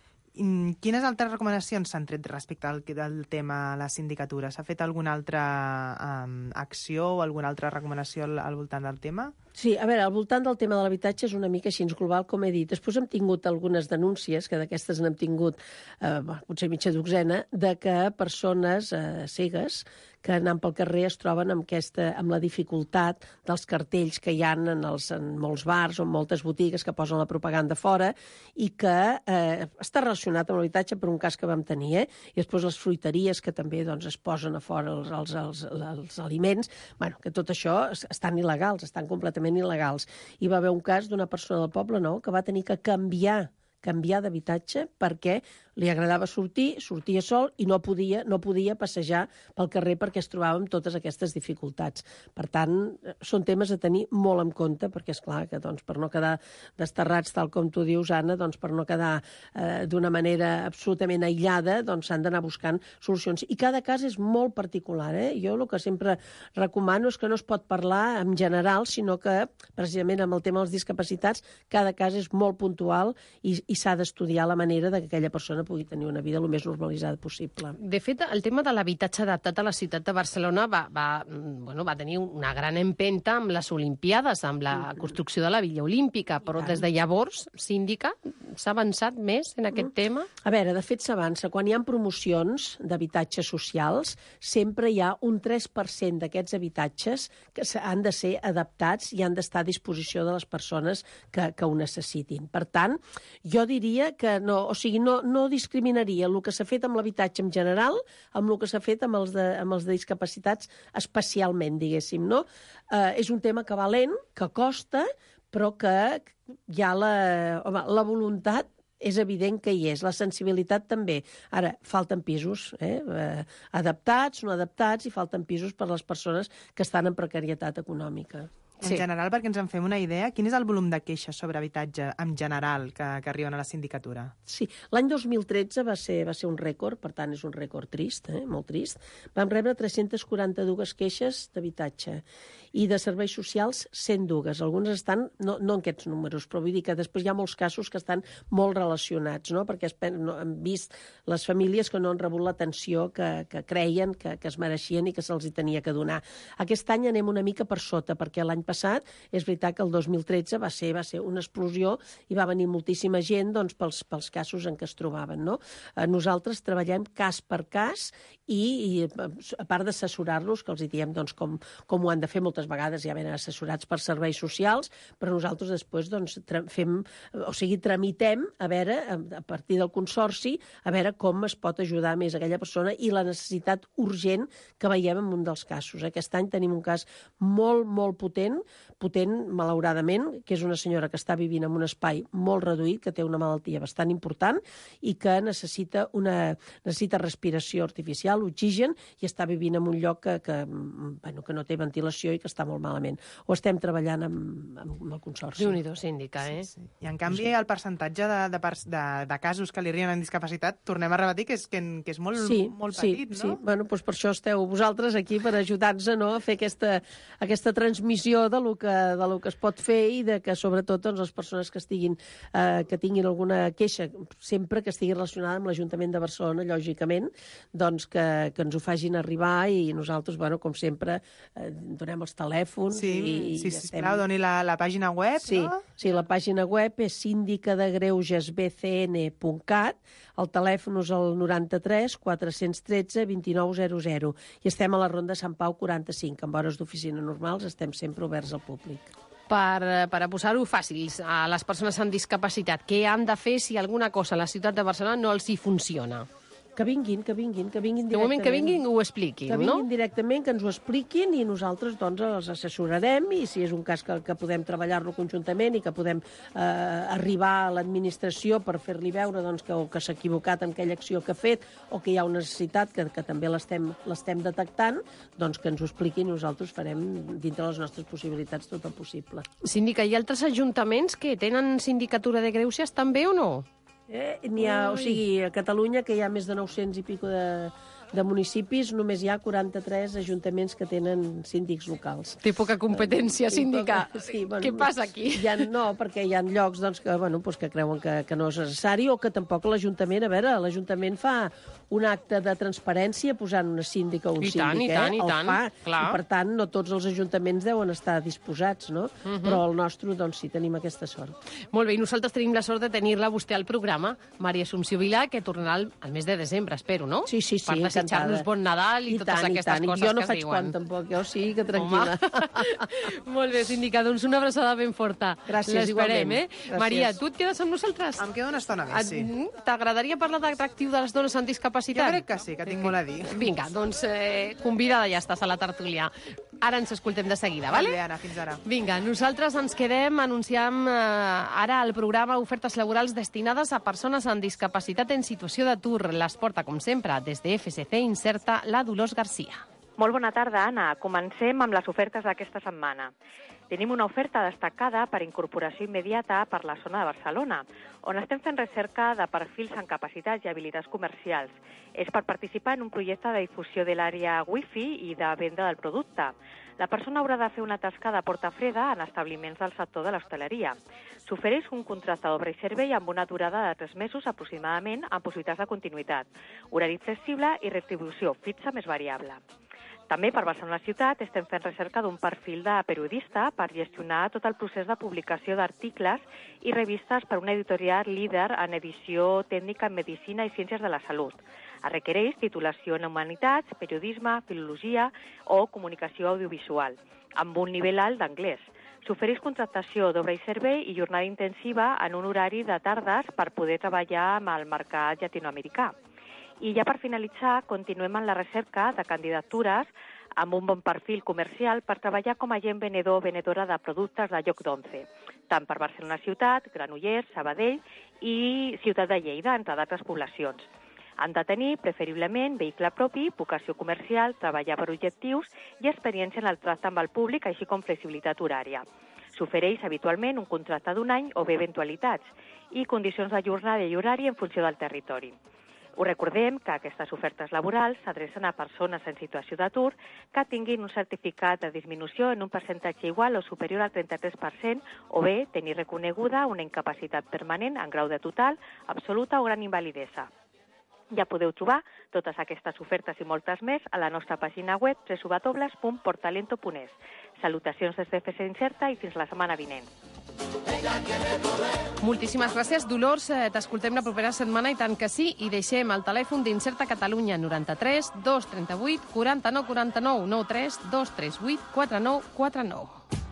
Speaker 15: Quines altres recomanacions s'han tret respecte al, al tema la sindicatura? S'ha fet alguna altra um, acció o alguna altra recomanació al, al voltant del tema?
Speaker 14: Sí, a veure, al voltant del tema de l'habitatge és una mica així global, com he dit. Després hem tingut algunes denúncies, que d'aquestes n'hem tingut eh, potser mitja dotzena, de que persones eh, cegues que anant pel carrer es troben amb, aquesta, amb la dificultat dels cartells que hi ha en, els, en molts bars o en moltes botigues que posen la propaganda fora, i que eh, està relacionat amb l'habitatge per un cas que vam tenir, eh? I després les fruiteries que també doncs, es posen a fora els, els, els, els aliments, bueno, que tot això estan il·legals, estan completament il·legals. Hi va haver un cas d'una persona del poble nou que va tenir que canviar canviar d'habitatge perquè li agradava sortir, sortia sol i no podia, no podia passejar pel carrer perquè es trobava amb totes aquestes dificultats. Per tant, són temes a tenir molt en compte, perquè és clar que doncs, per no quedar desterrats, tal com tu dius, Anna, doncs, per no quedar eh, d'una manera absolutament aïllada, doncs s'han d'anar buscant solucions. I cada cas és molt particular. Eh? Jo el que sempre recomano és que no es pot parlar en general, sinó que, precisament amb el tema dels discapacitats, cada cas és molt puntual i, i s'ha d'estudiar la manera de que aquella persona pugui tenir una vida el més normalitzada possible.
Speaker 10: De fet, el tema de l'habitatge adaptat a la ciutat de Barcelona va, va, bueno, va tenir una gran empenta amb les Olimpiades, amb la construcció de la Villa Olímpica, però des de llavors, síndica, s'ha avançat més en aquest mm. tema?
Speaker 14: A veure, de fet s'avança. Quan hi ha promocions d'habitatges socials, sempre hi ha un tres per cent d'aquests habitatges que han de ser adaptats i han d'estar a disposició de les persones que, que ho necessitin. Per tant, jo diria que no, o sigui, no, no discriminaria el que s'ha fet amb l'habitatge en general amb el que s'ha fet amb els de, amb els de discapacitats especialment, diguéssim, no? Eh, és un tema que va lent, que costa, però que hi ha la, home, la voluntat és evident que hi és, la sensibilitat també. Ara, falten pisos, eh? Eh, adaptats, no adaptats, i falten pisos per a les persones que estan en precarietat econòmica.
Speaker 15: En sí. general, perquè ens en fem una idea, quin és el volum de queixes sobre habitatge en general que, que arriben a la sindicatura?
Speaker 14: Sí, l'any dos mil tretze va ser, va ser un rècord, per tant és un rècord trist, eh? molt trist. Vam rebre tres-centes quaranta-dues queixes d'habitatge i de serveis socials cent dues. Algunes estan, no, no en aquests números, però vull dir que després hi ha molts casos que estan molt relacionats, no? perquè es, no, hem vist les famílies que no han rebut l'atenció que, que creien que, que es mereixien i que se'ls hi tenia que donar. Aquest any anem una mica per sota, perquè l'any passat és veritat que el dos mil tretze va ser, va ser una explosió i va venir moltíssima gent doncs, pels, pels casos en què es trobaven. No? Nosaltres treballem cas per cas i, i a part d'assessorar-los, que els hi diem doncs, com, com ho han de fer, moltes vegades ja venen assessorats per serveis socials, però nosaltres després doncs, fem, o sigui, tramitem a veure, a partir del consorci, a veure com es pot ajudar més aquella persona i la necessitat urgent que veiem en un dels casos. Aquest any tenim un cas molt, molt potent, potent, malauradament, que és una senyora que està vivint en un espai molt reduït, que té una malaltia bastant important i que necessita, una, necessita respiració artificial, oxigen, i està vivint en un lloc que, que, bueno, que no té ventilació i que està molt malament. Ho estem treballant amb, amb el consorci.
Speaker 10: Déu-n'hi-do, síndica, eh?
Speaker 15: Sí, sí. I en canvi el percentatge de, de, de, de casos que li arriben en discapacitat, tornem a repetir que és, que, que és molt,
Speaker 14: sí,
Speaker 15: molt
Speaker 14: sí,
Speaker 15: petit, no?
Speaker 14: Sí, bueno, doncs per això esteu vosaltres aquí, per ajudar-nos no, a fer aquesta, aquesta transmissió de lo, que, de lo que es pot fer i de que, sobretot, doncs, les persones que estiguin eh, que tinguin alguna queixa, sempre que estigui relacionada amb l'Ajuntament de Barcelona, lògicament, doncs que, que ens ho facin arribar i nosaltres, bueno, com sempre, eh, donem els telèfons.
Speaker 15: Sí,
Speaker 14: i,
Speaker 15: sí,
Speaker 14: i
Speaker 15: sisplau, estem... doni la, la pàgina web,
Speaker 14: sí,
Speaker 15: no?
Speaker 14: Sí, la pàgina web és síndica de greuges b c n punt cat, el telèfon és el noranta-tres quatre-cents tretze vint-i-nou zero zero i estem a la Ronda Sant Pau quaranta-cinc, amb hores d'oficina normals, estem sempre oberts al públic.
Speaker 10: Per, per a posar-ho fàcils a les persones amb discapacitat, què han de fer si alguna cosa a la ciutat de Barcelona no els hi funciona?
Speaker 14: Que vinguin, que vinguin, que vinguin
Speaker 10: directament. De moment que vinguin ho expliquin,
Speaker 14: no? Que vinguin
Speaker 10: no?
Speaker 14: directament, que ens ho expliquin i nosaltres doncs els assessorarem i si és un cas que, que podem treballar-lo conjuntament i que podem eh, arribar a l'administració per fer-li veure doncs, que, que s'ha equivocat en aquella acció que ha fet o que hi ha una necessitat que, que també l'estem l'estem detectant, doncs que ens ho expliquin i nosaltres farem dintre les nostres possibilitats tot el possible.
Speaker 10: Síndica, hi ha altres ajuntaments que tenen sindicatura de greuges també o no?
Speaker 14: Eh, n'hi ha, o sigui, a Catalunya, que hi ha més de nou-cents i pico de, de municipis, només hi ha quaranta-tres ajuntaments que tenen síndics locals.
Speaker 10: Té poca competència, síndica.
Speaker 14: Sí, bueno,
Speaker 10: què passa aquí?
Speaker 14: Hi ha, no, perquè hi ha llocs doncs, que, bueno, doncs, que creuen que, que no és necessari o que tampoc l'Ajuntament, a veure, l'Ajuntament fa un acte de transparència posant una síndica o un
Speaker 10: I
Speaker 14: síndic,
Speaker 10: tant, i
Speaker 14: eh?
Speaker 10: tant, i
Speaker 14: el
Speaker 10: tant,
Speaker 14: fa,
Speaker 10: clar.
Speaker 14: I per tant no tots els ajuntaments deuen estar disposats, no? Uh -huh. Però el nostre, doncs sí, tenim aquesta sort.
Speaker 10: Molt bé, i nosaltres tenim la sort de tenir-la vostè al programa, Maria Assumpció Vilà, que tornarà al, al mes de desembre, espero, no?
Speaker 14: Sí, sí, sí,
Speaker 10: per desitjar-nos bon Nadal i,
Speaker 14: I
Speaker 10: totes
Speaker 14: tant,
Speaker 10: aquestes
Speaker 14: i tant.
Speaker 10: coses
Speaker 14: jo no
Speaker 10: que es
Speaker 14: faig
Speaker 10: diuen.
Speaker 14: quan, tampoc, jo sí, que tranquil·la.
Speaker 10: Molt bé, síndica, doncs una abraçada ben forta.
Speaker 14: Gràcies,
Speaker 10: l'esperem,
Speaker 14: igualment.
Speaker 10: eh?
Speaker 14: Gràcies.
Speaker 10: Maria, tu et quedes amb nosaltres?
Speaker 15: Em quedo una estona més, sí.
Speaker 10: T'agradaria parlar d'atractiu de les dones amb discapacitat?
Speaker 15: Jo crec que sí, que tinc molt a dir.
Speaker 10: Vinga, doncs eh, convidada ja estàs a la tertúlia. Ara ens escoltem de seguida, vale?
Speaker 15: Molt bé, Anna, fins ara.
Speaker 10: Vinga, nosaltres ens quedem, anunciam eh, ara el programa Ofertes Laborals destinades a persones amb discapacitat en situació d'atur. Les porta, com sempre, des de F C C Inserta, la Dolors Garcia.
Speaker 16: Molt bona tarda, Anna. Comencem amb les ofertes d'aquesta setmana. Tenim una oferta destacada per incorporació immediata per la zona de Barcelona, on estem fent recerca de perfils amb capacitats i habilitats comercials. És per participar en un projecte de difusió de l'àrea Wi-Fi i de venda del producte. La persona haurà de fer una tasca de porta freda en establiments del sector de l'hostaleria. S'ofereix un contracte d'obra i servei amb una durada de tres mesos aproximadament amb possibilitats de continuïtat, horari flexible i retribució fixa més variable. També per Barcelona Ciutat estem fent recerca d'un perfil de periodista per gestionar tot el procés de publicació d'articles i revistes per una editorial líder en edició tècnica en Medicina i Ciències de la Salut. Es requereix titulació en Humanitats, Periodisme, Filologia o Comunicació Audiovisual, amb un nivell alt d'anglès. S'ofereix contractació d'obra i servei i jornada intensiva en un horari de tardes per poder treballar amb el mercat llatinoamericà. I ja per finalitzar, continuem en la recerca de candidatures amb un bon perfil comercial per treballar com a agent venedor o venedora de productes de lloc d'once, tant per Barcelona Ciutat, Granollers, Sabadell i Ciutat de Lleida, entre d'altres poblacions. Han de tenir, preferiblement, vehicle propi, vocació comercial, treballar per objectius i experiència en el tracte amb el públic, així com flexibilitat horària. S'ofereix habitualment un contracte d'un any o bé eventualitats i condicions de jornada i horari en funció del territori. Us recordem que aquestes ofertes laborals s'adrecen a persones en situació d'atur que tinguin un certificat de disminució en un percentatge igual o superior al trenta-tres per cent o bé tenir reconeguda una incapacitat permanent en grau de total, absoluta o gran invalidesa. Ja podeu trobar totes aquestes ofertes i moltes més a la nostra pàgina web w w w punt portalento punt es. Salutacions des de F C Incerta i fins la setmana vinent.
Speaker 4: Moltíssimes gràcies, Dolors. T'escoltem la propera setmana, i tant que sí, i deixem el telèfon d'Incerta Catalunya noranta-tres dos trenta-vuit quaranta-nou quaranta-nou, nou tres dos tres vuit quatre nou quatre nou.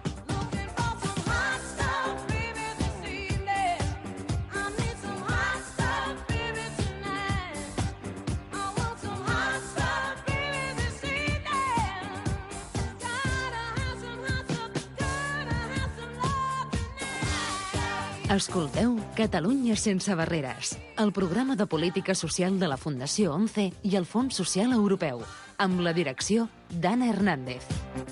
Speaker 2: Escolteu Catalunya sense barreres, el programa de política social de la Fundació ONCE i el Fons Social Europeu, amb la direcció d'Anna Hernández.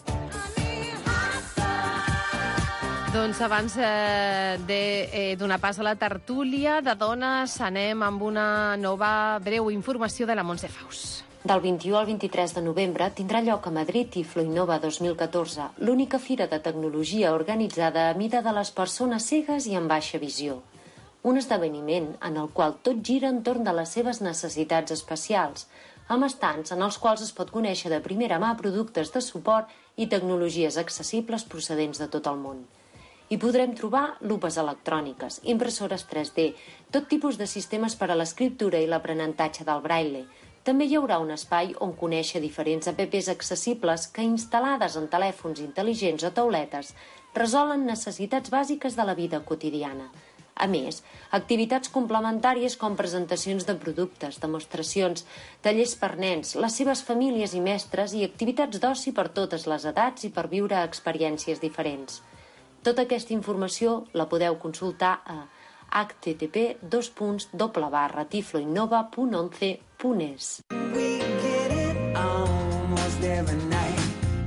Speaker 4: Doncs abans eh, de eh, donar pas a la tertúlia de dones, anem amb una nova breu informació de la Montse Faus.
Speaker 12: Del vint-i-u al vint-i-tres de novembre tindrà lloc a Madrid Tiflo Innova dos mil catorze, l'única fira de tecnologia organitzada a mida de les persones cegues i amb baixa visió. Un esdeveniment en el qual tot gira entorn de les seves necessitats especials, amb estants en els quals es pot conèixer de primera mà productes de suport i tecnologies accessibles procedents de tot el món. Hi podrem trobar lupes electròniques, impressores tres D, tot tipus de sistemes per a l'escriptura i l'aprenentatge del braille. També hi haurà un espai on conèixer diferents apps accessibles que, instal·lades en telèfons intel·ligents o tauletes, resolen necessitats bàsiques de la vida quotidiana. A més, activitats complementàries com presentacions de productes, demostracions, tallers per nens, les seves famílies i mestres i activitats d'oci per totes les edats i per viure experiències diferents. Tota aquesta informació la podeu consultar a h t t p dos punts doble barra tifloinnova punt onze punt es.
Speaker 17: We get it almost every night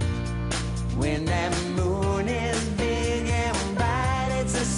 Speaker 17: when that moon is big and bright. It's a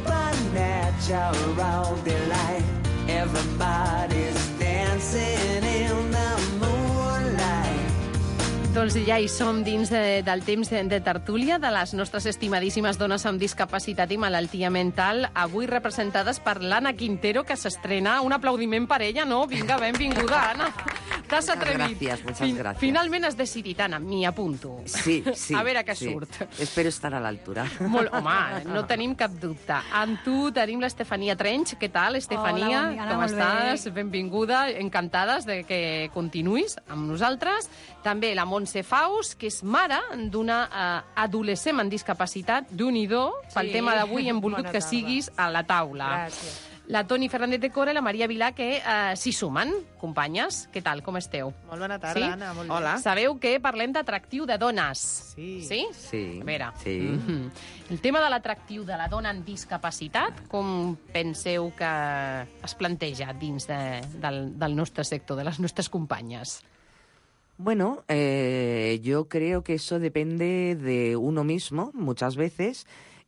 Speaker 17: supernatural delight. Everybody's dancing in the moonlight.
Speaker 4: Doncs ja hi som dins de, del temps de, de tertúlia de les nostres estimadíssimes dones amb discapacitat i malaltia mental, avui representades per l'Anna Quintero, que s'estrena. Un aplaudiment per ella, no? Vinga, benvinguda, Anna. T'has atrevit.
Speaker 18: Gracias, muchas
Speaker 4: fin,
Speaker 18: gracias.
Speaker 4: Finalment has decidit, Anna, m'hi apunto.
Speaker 18: Sí, sí.
Speaker 4: A veure què
Speaker 18: sí.
Speaker 4: surt.
Speaker 18: Espero estar a l'altura.
Speaker 4: Molt, home, no tenim cap dubte. Amb tu tenim l'Estefania Trench. Què tal, Estefania?
Speaker 19: Hola, bon dia,
Speaker 4: Com
Speaker 19: molt
Speaker 4: estàs?
Speaker 19: bé.
Speaker 4: Benvinguda. Encantades de que continuïs amb nosaltres. També la Montse Faus, que és mare d'una uh, adolescent amb discapacitat, d'un-i-do. Pel
Speaker 19: Sí.
Speaker 4: tema d'avui hem volgut
Speaker 19: Bona
Speaker 4: que
Speaker 19: tarda.
Speaker 4: siguis a la taula.
Speaker 19: Gràcies.
Speaker 4: La Toni Fernández de Cora i la Maria Vilà, que uh, s'hi sumen. Companyes, què tal, com esteu?
Speaker 15: Molt bona tarda,
Speaker 4: Sí?
Speaker 15: Anna. Molt bé.
Speaker 4: Hola. Sabeu que parlem d'atractiu de dones.
Speaker 15: Sí.
Speaker 4: Sí?
Speaker 18: Sí.
Speaker 4: A veure.
Speaker 18: Sí.
Speaker 4: Mm-hmm. El tema de l'atractiu de la dona amb discapacitat, com penseu que es planteja dins de, del, del nostre sector, de les nostres companyes?
Speaker 18: Bueno, eh, yo creo que eso depende de uno mismo muchas veces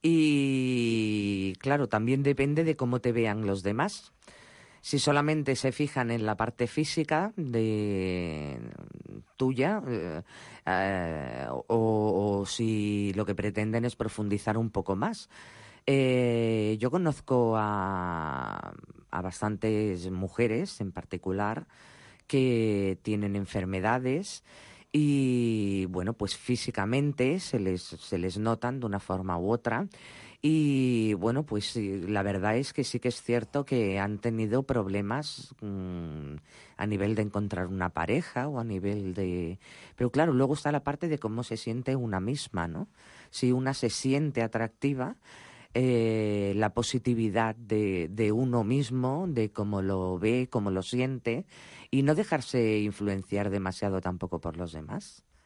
Speaker 18: y, claro, también depende de cómo te vean los demás. Si solamente se fijan en la parte física de tuya eh, eh, o, o si lo que pretenden es profundizar un poco más. Eh, yo conozco a, a bastantes mujeres en particular que tienen enfermedades y, bueno, pues físicamente se les, se les notan de una forma u otra. Y, bueno, pues sí, la verdad es que sí que es cierto que han tenido problemas mmm, a nivel de encontrar una pareja o a nivel de... Pero claro, luego está la parte de cómo se siente una misma, ¿no? Si una se siente atractiva, eh, la positividad de, de uno mismo, de cómo lo ve, cómo lo siente, y no dejarse influenciar demasiado tampoco por los demás.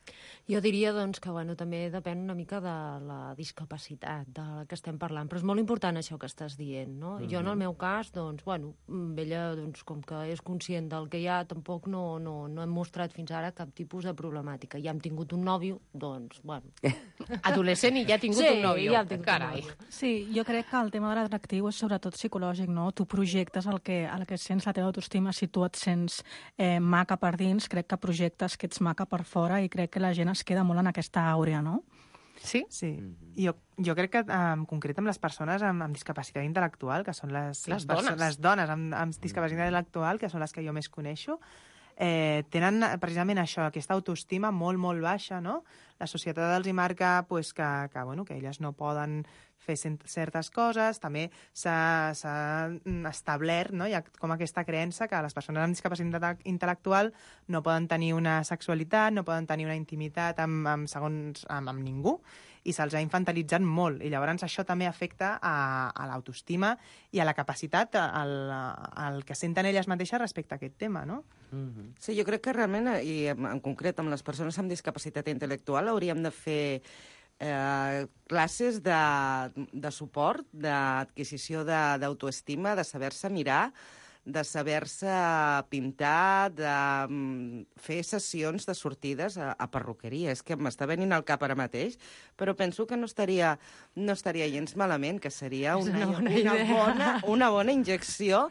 Speaker 19: Jo diria doncs, que bueno, també depèn una mica de la discapacitat de la que estem parlant, però és molt important això que estàs dient, no? Mm-hmm. Jo, en el meu cas, doncs, bueno, ella, doncs, com que és conscient del que hi ha, tampoc no, no, no hem mostrat fins ara cap tipus de problemàtica. Ja hem tingut un nòvio, doncs, bueno...
Speaker 10: Adolescent i ja ha tingut
Speaker 19: sí,
Speaker 10: un nòvio.
Speaker 19: Ja ha tingut
Speaker 10: Carai.
Speaker 19: un nòvio.
Speaker 20: Sí, jo crec que el tema de l'atractiu és sobretot psicològic, no? Tu projectes el que, el que sents la teva autoestima. Si tu et sents eh, maca per dins, crec que projectes que ets maca per fora i crec que la gent es queda molt en aquesta àurea, no?
Speaker 10: Sí?
Speaker 15: Sí. Jo, jo crec que en concret amb les persones amb, amb discapacitat intel·lectual, que són les,
Speaker 10: Les
Speaker 15: perso-
Speaker 10: dones.
Speaker 15: les dones amb, amb discapacitat intel·lectual, que són les que jo més coneixo, eh, tenen precisament això, aquesta autoestima molt, molt baixa, no? La societat els hi marca pues, que, que, bueno, que elles no poden fer certes coses, també s'ha establert, no? Hi ha com aquesta creença que les persones amb discapacitat intel·lectual no poden tenir una sexualitat, no poden tenir una intimitat amb, amb, segons, amb, amb ningú, i se'ls ha infantilitzat molt, i llavors això també afecta a, a l'autoestima i a la capacitat, al, al que senten elles mateixes respecte a aquest tema, no?
Speaker 8: Mm-hmm. Sí, jo crec que realment, i en, en concret amb les persones amb discapacitat intel·lectual, hauríem de fer eh, classes de, de suport, d'adquisició d'autoestima, de, de saber-se mirar, de saber-se pintar, de um, fer sessions de sortides a, a perruqueria. És que m'està venint al cap ara mateix, però penso que no estaria, no estaria gens malament, que seria una,
Speaker 19: una, bona,
Speaker 8: una, bona, una bona injecció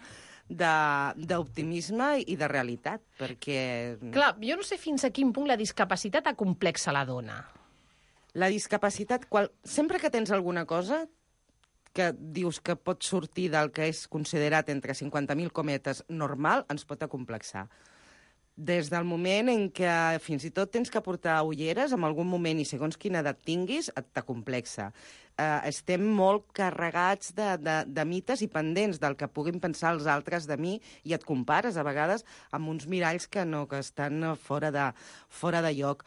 Speaker 8: d'optimisme i de realitat, perquè...
Speaker 10: Clar, jo no sé fins a quin punt la discapacitat acomplexa la dona.
Speaker 8: La discapacitat, qual... sempre que tens alguna cosa que dius que pot sortir del que és considerat entre cinquanta mil cometes normal, ens pot acomplexar. Des del moment en què fins i tot tens que portar ulleres, en algun moment, i segons quina edat tinguis, et t'acomplexa. Eh, estem molt carregats de, de, de mites i pendents del que puguin pensar els altres de mi, i et compares a vegades amb uns miralls que no, que estan fora de, fora de lloc.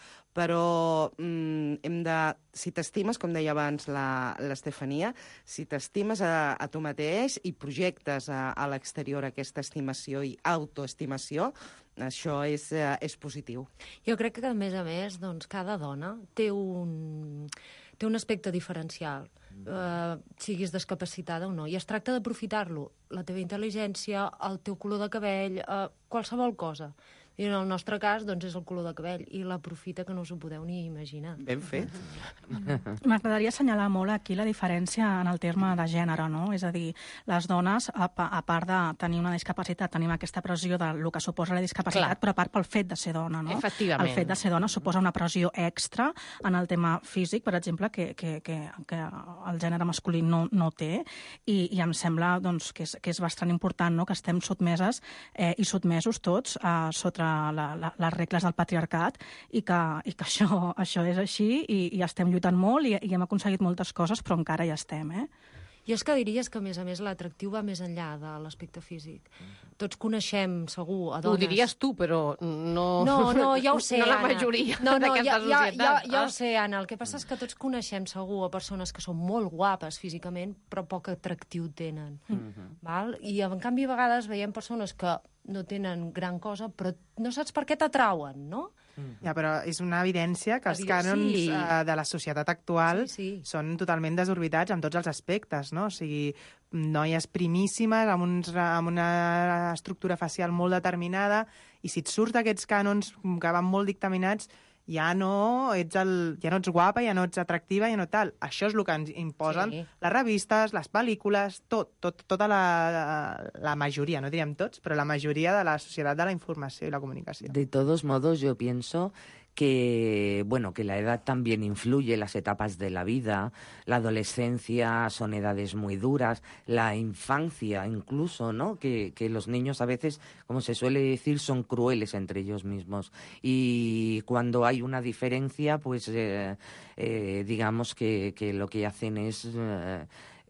Speaker 8: Però mm, hem de, si t'estimes, com deia abans l'Estefania, si t'estimes a, a tu mateix i projectes a, a l'exterior aquesta estimació i autoestimació, això és, eh, és positiu.
Speaker 19: Jo crec que, a més a més, doncs, cada dona té un, té un aspecte diferencial, eh, siguis discapacitada o no, i es tracta d'aprofitar-lo, la teva intel·ligència, el teu color de cabell, eh, qualsevol cosa. I en el nostre cas, doncs, és el color de cabell, i l'aprofita que no us ho podeu ni imaginar.
Speaker 8: Ben fet.
Speaker 20: M'agradaria assenyalar molt aquí la diferència en el terme de gènere, no? És a dir, les dones, a, a part de tenir una discapacitat, tenim aquesta pressió del que suposa la discapacitat,
Speaker 10: Clar.
Speaker 20: però a part pel fet de ser dona, no?
Speaker 10: Efectivament.
Speaker 20: El fet de ser dona suposa una pressió extra en el tema físic, per exemple, que, que, que, que el gènere masculí no, no té, i, i em sembla doncs, que, és, que és bastant important, no?, que estem sotmeses eh, i sotmesos tots a sota La, la, les regles del patriarcat, i que, i que això, això és així, i, i estem lluitant molt i, i hem aconseguit moltes coses, però encara hi estem, eh?
Speaker 19: Jo és que diries que, a més a més, l'atractiu va més enllà de l'aspecte físic. Tots coneixem, segur, a dones...
Speaker 10: Ho diries tu, però no...
Speaker 19: No, no, ja ho sé,
Speaker 10: no la
Speaker 19: Anna.
Speaker 10: majoria
Speaker 19: no, no,
Speaker 10: d'aquesta
Speaker 19: ja, ja,
Speaker 10: societat.
Speaker 19: ja, ja
Speaker 10: Ah.
Speaker 19: ho sé, Anna. El que passa és que tots coneixem, segur, a persones que són molt guapes físicament, però poc atractiu tenen.
Speaker 10: Mhm.
Speaker 19: Val? I, en canvi, a vegades veiem persones que no tenen gran cosa, però no saps per què t'atrauen, no?
Speaker 15: Ja, però és una evidència que els
Speaker 19: Evident-
Speaker 15: cànons
Speaker 19: sí.
Speaker 15: eh, de la societat actual
Speaker 19: Sí, sí.
Speaker 15: són totalment desorbitats en tots els aspectes, no? O sigui, noies primíssimes, amb, uns, amb una estructura facial molt determinada, i si et surt aquests cànons que van molt dictaminats, ja no ets, el, ja no ets guapa, ja no ets atractiva, ja no tal. Això és el que ens imposen
Speaker 19: Sí.
Speaker 15: les revistes, les pel·lícules, tot, tot, tota la, la majoria, no diríem tots, però la majoria de la societat de la informació i la comunicació.
Speaker 18: De todos modos, yo pienso que, bueno, que la edad también influye, las etapas de la vida, la adolescencia son edades muy duras, la infancia incluso, ¿no? Que, que los niños a veces, como se suele decir, son crueles entre ellos mismos. Y cuando hay una diferencia, pues eh, eh, digamos que, que lo que hacen es... Eh,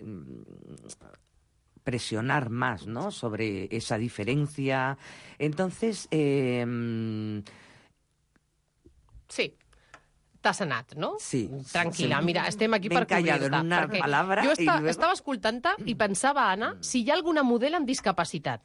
Speaker 18: presionar más, ¿no?, sobre esa diferencia. Entonces, eh,
Speaker 10: Sí. T'has anat, no?
Speaker 18: Sí.
Speaker 10: Tranquil·la,
Speaker 18: Sí.
Speaker 10: mira, estem aquí
Speaker 18: M'he
Speaker 10: per
Speaker 18: encallado
Speaker 10: cobrir-te.
Speaker 18: en una
Speaker 10: perquè
Speaker 18: palabra
Speaker 10: jo
Speaker 18: y
Speaker 10: esta,
Speaker 18: luego-
Speaker 10: estava escoltant-te i pensava, Anna, si hi ha alguna model amb discapacitat.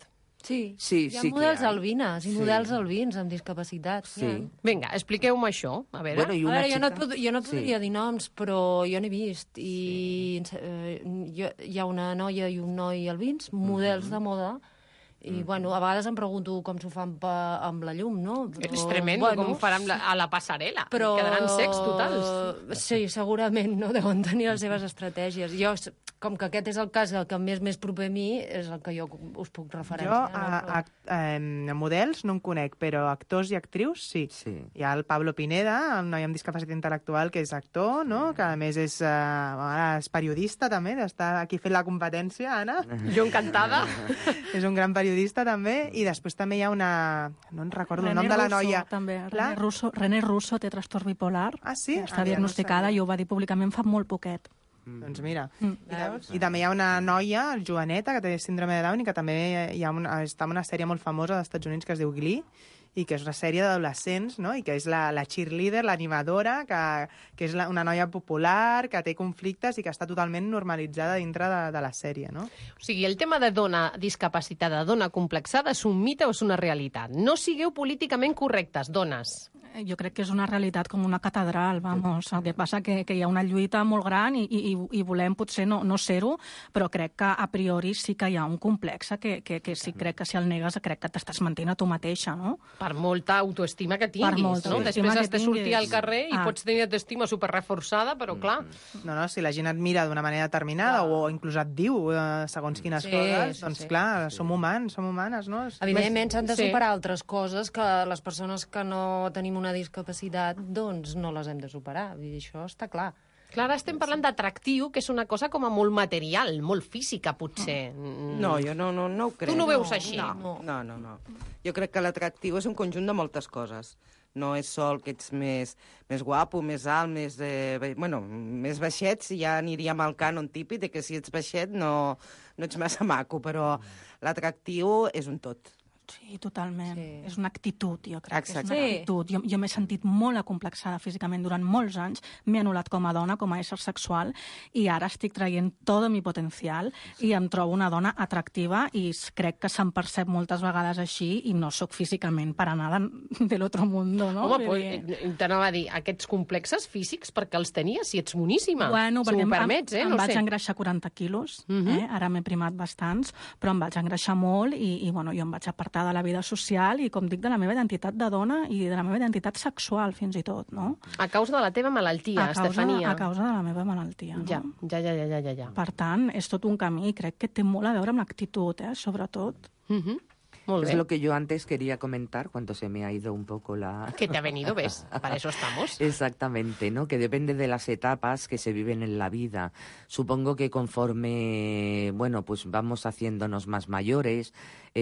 Speaker 19: Sí,
Speaker 18: sí,
Speaker 19: hi ha
Speaker 18: sí
Speaker 19: models
Speaker 18: que hay.
Speaker 19: albines i
Speaker 18: Sí.
Speaker 19: models albins amb discapacitat.
Speaker 18: Sí.
Speaker 19: Ja.
Speaker 10: Vinga, expliqueu-me això. A veure.
Speaker 18: Bueno, i una
Speaker 19: a veure, jo no, et,
Speaker 18: xica-
Speaker 19: pod- jo no et podria
Speaker 18: Sí.
Speaker 19: dir noms, però jo n'he vist. I eh, jo, hi ha una noia i un noi albins, models de moda, i, bueno, a vegades em pregunto com s'ho fan pa, amb la llum, no? Però,
Speaker 10: És tremendo,
Speaker 19: bueno,
Speaker 10: com ho faran la, a la passarel·la.
Speaker 19: però...
Speaker 10: Quedaran secs totals.
Speaker 19: Sí, segurament, no? Deuen tenir les seves estratègies. Jo, com que aquest és el cas, el que més més proper a mi, és el que jo us puc
Speaker 15: Jo,
Speaker 19: referenciar.
Speaker 15: a, a, a, a models no en conec, però actors i actrius sí.
Speaker 18: sí.
Speaker 15: Hi ha el Pablo Pineda, el noi amb discapacitat intel·lectual, que és actor, no? Que a més és, uh, ara és periodista també, està aquí fent la competència, Anna.
Speaker 10: Jo encantada.
Speaker 15: És un gran periodista també, i després també hi ha una... No en recordo el
Speaker 20: René
Speaker 15: nom de la
Speaker 20: Russo,
Speaker 15: noia.
Speaker 20: També.
Speaker 15: Clar.
Speaker 20: René Russo, René Russo té trastorn bipolar.
Speaker 15: Ah, sí?
Speaker 20: Està
Speaker 15: Ah, mira, no
Speaker 20: diagnosticada
Speaker 15: sabia.
Speaker 20: i ho va dir públicament fa molt poquet.
Speaker 15: Doncs mira.
Speaker 20: Mm.
Speaker 15: I, I també hi ha una noia, Joaneta, que té síndrome de Down i que també hi ha una, està en una sèrie molt famosa dels Estats Units que es diu Glee, i que és una sèrie d'adolescents, no? I que és la, la cheerleader, l'animadora, que, que és la, una noia popular, que té conflictes i que està totalment normalitzada dintre de, de la sèrie, no?
Speaker 10: O sigui, el tema de dona discapacitada, dona complexada, és un mite o és una realitat? No sigueu políticament correctes, dones.
Speaker 20: Jo crec que és una realitat com una catedral, vamos. El que passa que, que hi ha una lluita molt gran i, i, i volem potser no, no ser-ho, però crec que a priori sí que hi ha un complex que, que, que sí crec que si el negues crec que t'estàs mentint a tu mateixa, no?
Speaker 10: Per molta autoestima que tinguis,
Speaker 20: Per molta
Speaker 10: no?
Speaker 20: autoestima
Speaker 10: Després
Speaker 20: que
Speaker 10: has de sortir
Speaker 20: tinguis.
Speaker 10: al carrer i
Speaker 20: Ah.
Speaker 10: pots tenir autoestima superreforçada, però clar...
Speaker 15: No, no, si la gent et mira d'una manera determinada o inclús et diu eh, segons quines
Speaker 19: Sí,
Speaker 15: coses,
Speaker 19: sí,
Speaker 15: doncs
Speaker 19: sí.
Speaker 15: clar, som humans, som humanes, no?
Speaker 19: Evidentment s'han de
Speaker 10: Sí.
Speaker 19: superar altres coses que les persones que no tenim una discapacitat doncs no les hem de superar. Vull dir, això està clar.
Speaker 10: Clar, ara estem parlant d'atractiu, que és una cosa com a molt material, molt física, potser.
Speaker 8: No, jo no, no, no ho crec.
Speaker 10: Tu no ho veus
Speaker 8: no,
Speaker 10: així?
Speaker 8: No, no, no, no. Jo crec que l'atractiu és un conjunt de moltes coses. No és sol que ets més, més guapo, més alt, més, eh, bé- bueno, més baixet, si ja aniríem al cànon típic de que si ets baixet no, no ets massa maco, però l'atractiu és un tot.
Speaker 20: Sí, totalment. Sí. És una actitud, jo crec.
Speaker 8: Exacte.
Speaker 20: Que és una
Speaker 8: Sí.
Speaker 20: actitud. Jo, jo m'he sentit molt acomplexada físicament durant molts anys, m'he anul·lat com a dona, com a ésser sexual, i ara estic traient tot el mi potencial i em trobo una dona atractiva i s- crec que se'm percep moltes vegades així i no sóc físicament para nada de l'altre mundo, no?
Speaker 10: Home,
Speaker 20: Vull
Speaker 10: pues,
Speaker 20: dir-
Speaker 10: eh, t'anava a dir, aquests complexes físics, perquè els tenies, si ets moníssima.
Speaker 20: Bueno,
Speaker 10: si
Speaker 20: perquè
Speaker 10: m'ho
Speaker 20: em,
Speaker 10: permets, eh?
Speaker 20: em
Speaker 10: No
Speaker 20: vaig
Speaker 10: sé.
Speaker 20: engreixar quaranta quilos,
Speaker 10: Mhm.
Speaker 20: eh? Ara m'he primat bastants, però em vaig engreixar molt i, i bueno, jo em vaig apartar de la vida social i, com dic, de la meva identitat de dona i de la meva identitat sexual, fins i tot, no?
Speaker 10: A causa de la teva malaltia,
Speaker 20: a causa,
Speaker 10: Estefania.
Speaker 20: A causa de la meva malaltia, no?
Speaker 10: Ja, ja, ja, ja, ja, ja, ja.
Speaker 20: Per tant, és tot un camí i crec que té molt a veure amb l'actitud, eh? Sobretot.
Speaker 10: Mhm. Molt
Speaker 18: Es
Speaker 10: bé.
Speaker 18: lo que yo antes quería comentar cuando se me ha ido un poco la...
Speaker 10: Que te ha venido, ¿ves? Para eso estamos.
Speaker 18: Exactamente, ¿no? Que depende de las etapas que se viven en la vida. Supongo que conforme, bueno, pues vamos haciéndonos más mayores,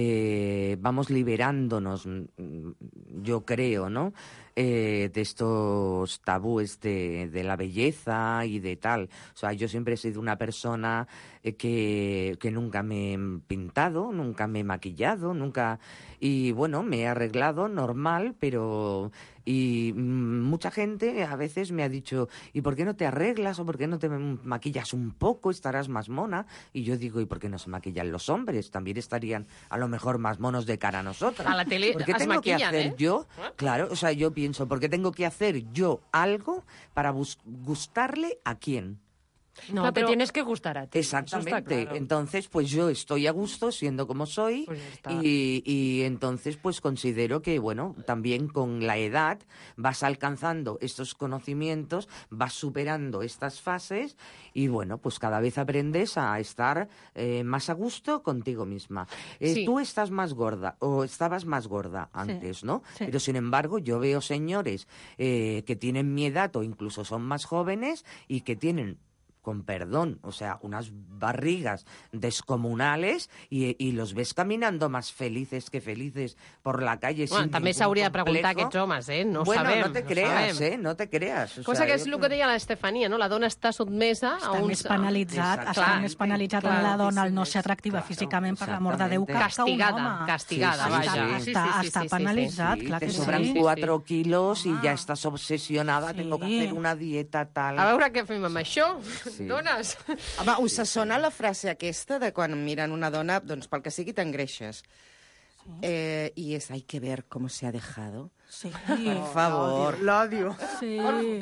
Speaker 18: eh, vamos liberándonos, mm, yo creo, ¿no? Eh, de estos tabúes de, de la belleza y de tal. O sea, yo siempre he sido una persona eh, que, que nunca me he pintado, nunca me he maquillado, nunca... Y bueno, me he arreglado normal, pero... Y mm, mucha gente a veces me ha dicho, ¿y por qué no te arreglas o por qué no te maquillas un poco? Estarás más mona. Y yo digo, ¿y por qué no se maquillan los hombres? También estarían a lo mejor más monos de cara a nosotras.
Speaker 10: A la tele
Speaker 18: ¿Por qué
Speaker 10: es
Speaker 18: tengo que
Speaker 10: maquillan,
Speaker 18: hacer
Speaker 10: ¿eh?
Speaker 18: yo? Claro, o sea, yo pienso, ¿por qué tengo que hacer yo algo para bus- gustarle a quién?
Speaker 19: No,
Speaker 10: Clar,
Speaker 19: te
Speaker 10: però-
Speaker 19: tienes que gustar a ti.
Speaker 18: Exactamente.
Speaker 19: Eso está claro.
Speaker 18: Entonces, pues yo estoy a gusto siendo como soy
Speaker 19: Pues ya está.
Speaker 18: y, y entonces pues considero que, bueno, también con la edad vas alcanzando estos conocimientos, vas superando estas fases y, bueno, pues cada vez aprendes a estar eh, más a gusto contigo misma. Eh,
Speaker 10: Sí.
Speaker 18: Tú estás más gorda o estabas más gorda antes, ¿no?
Speaker 20: sí.
Speaker 18: Pero, sin embargo, yo veo señores eh, que tienen mi edad o incluso son más jóvenes y que tienen, con perdón, o sea, unas barrigas descomunales y, y los ves caminando más felices que felices por la calle.
Speaker 10: Bueno,
Speaker 18: sin
Speaker 10: també
Speaker 18: ningún
Speaker 10: s'hauria de preguntar a
Speaker 18: complejo.
Speaker 10: aquests homes, eh? No ho
Speaker 18: bueno,
Speaker 10: sabem.
Speaker 18: no te
Speaker 10: no
Speaker 18: creas,
Speaker 10: sabem.
Speaker 18: eh? No te creas. O
Speaker 10: Cosa
Speaker 18: sea,
Speaker 10: que és
Speaker 18: yo-
Speaker 10: el que deia l'Estefania, no? La dona està sotmesa a
Speaker 20: Està
Speaker 10: uns...
Speaker 20: més penalitzat,
Speaker 18: Exacte.
Speaker 20: està
Speaker 10: Clar,
Speaker 20: més penalitzat
Speaker 10: clar,
Speaker 20: en la dona el no
Speaker 18: sí,
Speaker 20: ser atractiva
Speaker 18: claro,
Speaker 20: físicament, per l'amor de Déu, que, que un
Speaker 10: Castigada,
Speaker 20: home.
Speaker 10: castigada,
Speaker 18: Sí, sí,
Speaker 10: vaja.
Speaker 18: sí,
Speaker 20: Està,
Speaker 18: sí,
Speaker 20: està,
Speaker 10: sí, sí,
Speaker 20: està
Speaker 10: sí, sí,
Speaker 20: penalitzat,
Speaker 18: Sí,
Speaker 20: clar
Speaker 18: te
Speaker 20: que
Speaker 18: sobran
Speaker 20: sí.
Speaker 18: cuatro kilos y ya estás obsesionada,
Speaker 20: Sí.
Speaker 18: tengo que hacer una dieta tal.
Speaker 10: A veure què fem amb això,
Speaker 18: Sí.
Speaker 10: dones.
Speaker 8: Home, us sona la frase aquesta de quan miren una dona, doncs pel que sigui t'engreixes. Eh, y es, hay que ver cómo se ha dejado.
Speaker 20: Sí.
Speaker 8: Por favor.
Speaker 15: L'odio.
Speaker 20: Sí.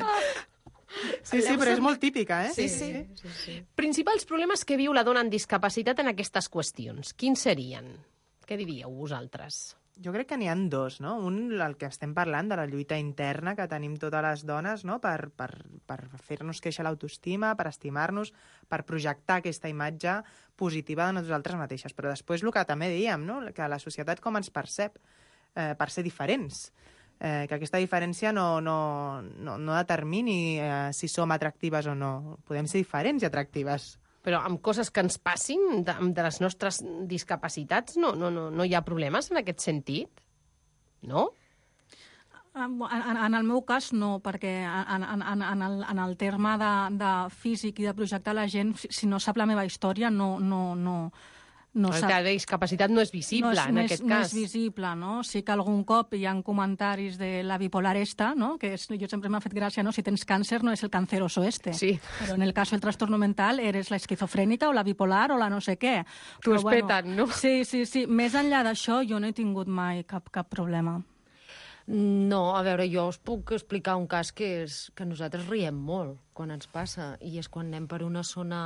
Speaker 15: Sí, sí, però és molt típica, eh?
Speaker 10: Sí, sí. sí, sí. Principals problemes que viu la dona amb discapacitat en aquestes qüestions. Quins serien? Què diríeu vosaltres?
Speaker 15: Jo crec que n'hi ha dos, no? Un, el que estem parlant, de la lluita interna que tenim totes les dones, no? Per, per, per fer-nos créixer l'autoestima, per estimar-nos, per projectar aquesta imatge positiva de nosaltres mateixes. Però després el que també dèiem, no? Que la societat com ens percep eh, per ser diferents. Eh, que aquesta diferència no, no, no, no determini eh, si som atractives o no. Podem ser diferents i atractives.
Speaker 10: Però amb coses que ens passin de, de les nostres discapacitats no, no, no, no hi ha problemes en aquest sentit? No?
Speaker 20: En, en, en el meu cas, no, perquè en, en, en, en, el, en el terme de, de físic i de projectar la gent, si, si no sap la meva història, no... no, no No
Speaker 10: el que la discapacitat no és visible,
Speaker 20: no és,
Speaker 10: en
Speaker 20: no
Speaker 10: aquest
Speaker 20: és,
Speaker 10: cas.
Speaker 20: No és visible, no? Sí que algun cop hi ha comentaris de la bipolar esta, ¿no? Que és, jo sempre m'ha fet gràcia, ¿no? Si tens càncer no és el canceroso este.
Speaker 10: Sí.
Speaker 20: Però en el cas del trastorno mental eres la esquizofrènica o la bipolar o la no sé què.
Speaker 10: T'ho
Speaker 20: Però,
Speaker 10: espeten,
Speaker 20: bueno,
Speaker 10: no?
Speaker 20: Sí, sí, sí. Més enllà d'això jo no he tingut mai cap, cap problema.
Speaker 19: No, a veure, jo us puc explicar un cas que és que nosaltres riem molt quan ens passa, i és quan anem per una zona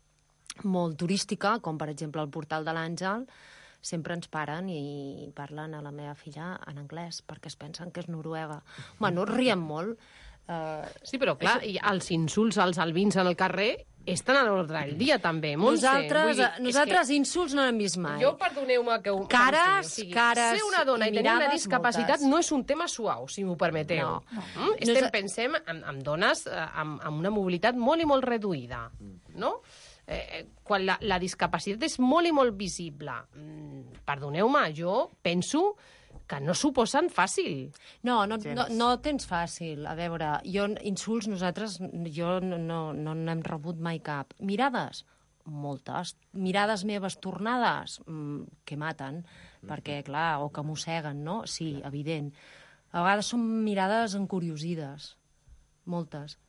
Speaker 19: molt turística, com per exemple el Portal de l'Àngel, sempre ens paren i parlen a la meva filla en anglès, perquè es pensen que és Noruega. Bueno, riem molt. Uh,
Speaker 10: sí, però clar, i els insults als albins en el carrer estan a l'ordre del dia, també, Montse.
Speaker 19: Nosaltres,
Speaker 10: Vull dir,
Speaker 19: nosaltres
Speaker 10: que...
Speaker 19: insults no n'hem vist mai.
Speaker 10: Jo, perdoneu-me que ho...
Speaker 19: Cares,
Speaker 10: o sigui,
Speaker 19: cares
Speaker 10: ser una dona i,
Speaker 19: i
Speaker 10: tenir una
Speaker 19: mirades
Speaker 10: discapacitat
Speaker 19: moltes.
Speaker 10: no és un tema suau, si m'ho permeteu.
Speaker 19: No, no.
Speaker 10: Mm? Estem,
Speaker 19: Nos...
Speaker 10: pensem en, en dones eh, amb, amb una mobilitat molt i molt reduïda, no? Eh, quan la, la discapacitat és molt i molt visible. Mm, perdoneu-me, jo penso que no s'ho posen fàcil.
Speaker 19: No, no, no, no tens fàcil. A veure, jo insults nosaltres, jo no no, no n'hem rebut mai cap. Mirades? Moltes. Mirades meves tornades? Mm, que maten, mm-hmm. perquè, clar, o que mosseguen, no? Sí, evident. A vegades són mirades encuriosides. Moltes.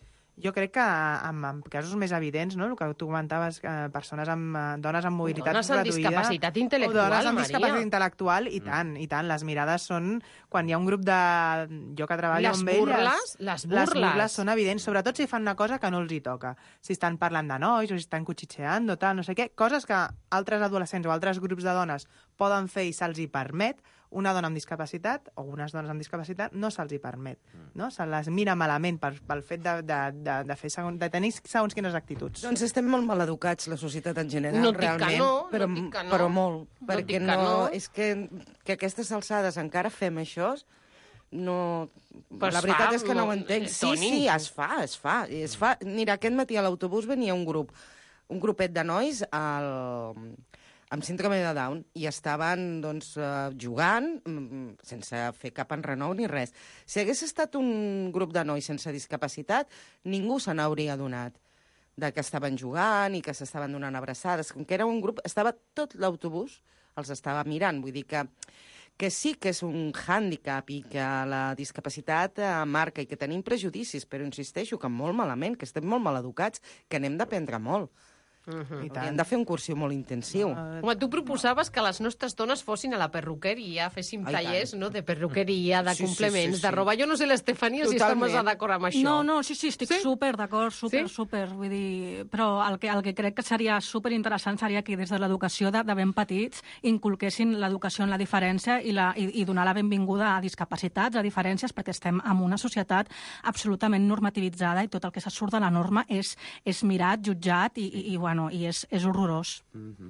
Speaker 15: Jo crec que en, en casos més evidents, no? El que tu comentaves, eh, persones amb eh, dones amb mobilitat
Speaker 10: dones amb
Speaker 15: reduïda...
Speaker 10: discapacitat intel·lectual,
Speaker 15: o dones amb
Speaker 10: Maria.
Speaker 15: discapacitat intel·lectual, i tant, i tant. Les mirades són... Quan hi ha un grup de... Jo que treballo
Speaker 10: les
Speaker 15: amb
Speaker 10: burles,
Speaker 15: elles...
Speaker 10: les burles.
Speaker 15: Les burles són evidents, sobretot si fan una cosa que no els hi toca. Si estan parlant de nois, o si estan cotxitxeant, o tal, no sé què. Coses que altres adolescents o altres grups de dones poden fer i se'ls hi permet, una dona amb discapacitat, o unes dones amb discapacitat, no se'ls hi permet. No? Se les mira malament per, pel fet de, de, de, de, fer segon, de tenir segons quines actituds.
Speaker 8: Doncs estem molt mal educats, la societat en general,
Speaker 10: no
Speaker 8: realment.
Speaker 10: No,
Speaker 8: però,
Speaker 10: no dic que no.
Speaker 8: Però molt.
Speaker 10: No
Speaker 8: perquè
Speaker 10: dic
Speaker 8: no,
Speaker 10: que no.
Speaker 8: És que, que a aquestes alçades encara fem això, no...
Speaker 10: Però
Speaker 8: la veritat
Speaker 10: fa,
Speaker 8: és que no ho
Speaker 10: no,
Speaker 8: entenc. Sí,
Speaker 10: Toni.
Speaker 8: sí, es fa, es fa, es fa. Mira, aquest matí a l'autobús venia un grup, un grupet de nois al... amb síndrome de Down, i estaven doncs, uh, jugant mm, sense fer cap enrenou ni res. Si hagués estat un grup de nois sense discapacitat, ningú se n'hauria adonat de que estaven jugant i que s'estaven donant abraçades. Com que era un grup, estava tot l'autobús, els estava mirant. Vull dir que, que sí que és un hàndicap i que la discapacitat eh, marca i que tenim prejudicis, però insisteixo que molt malament, que estem molt mal educats, que n'hem d'aprendre molt. Uh-huh. Hauríem de fer un cursiu molt intensiu. Uh,
Speaker 10: Home, tu proposaves que les nostres dones fossin a la perruqueria, féssim
Speaker 8: Ai,
Speaker 10: tallers,
Speaker 8: tant.
Speaker 10: no?, de perruqueria, de
Speaker 8: Sí, sí,
Speaker 10: complements,
Speaker 8: sí, sí.
Speaker 10: de roba. Jo no sé, l'Estefania, si està més d'acord amb això.
Speaker 20: No, no, sí, sí, estic
Speaker 10: Sí?
Speaker 20: super d'acord, super,
Speaker 10: Sí?
Speaker 20: super. Vull dir, però el que, el que crec que seria super interessant seria que des de l'educació de, de ben petits inculquessin l'educació en la diferència i, la, i, i donar la benvinguda a discapacitats, a diferències, perquè estem en una societat absolutament normativitzada i tot el que se surt de la norma és, és mirat, jutjat i, i, i, bueno, i és, és horrorós.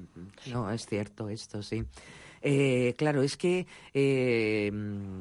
Speaker 18: No, es cierto esto, sí. Eh, claro, es que eh,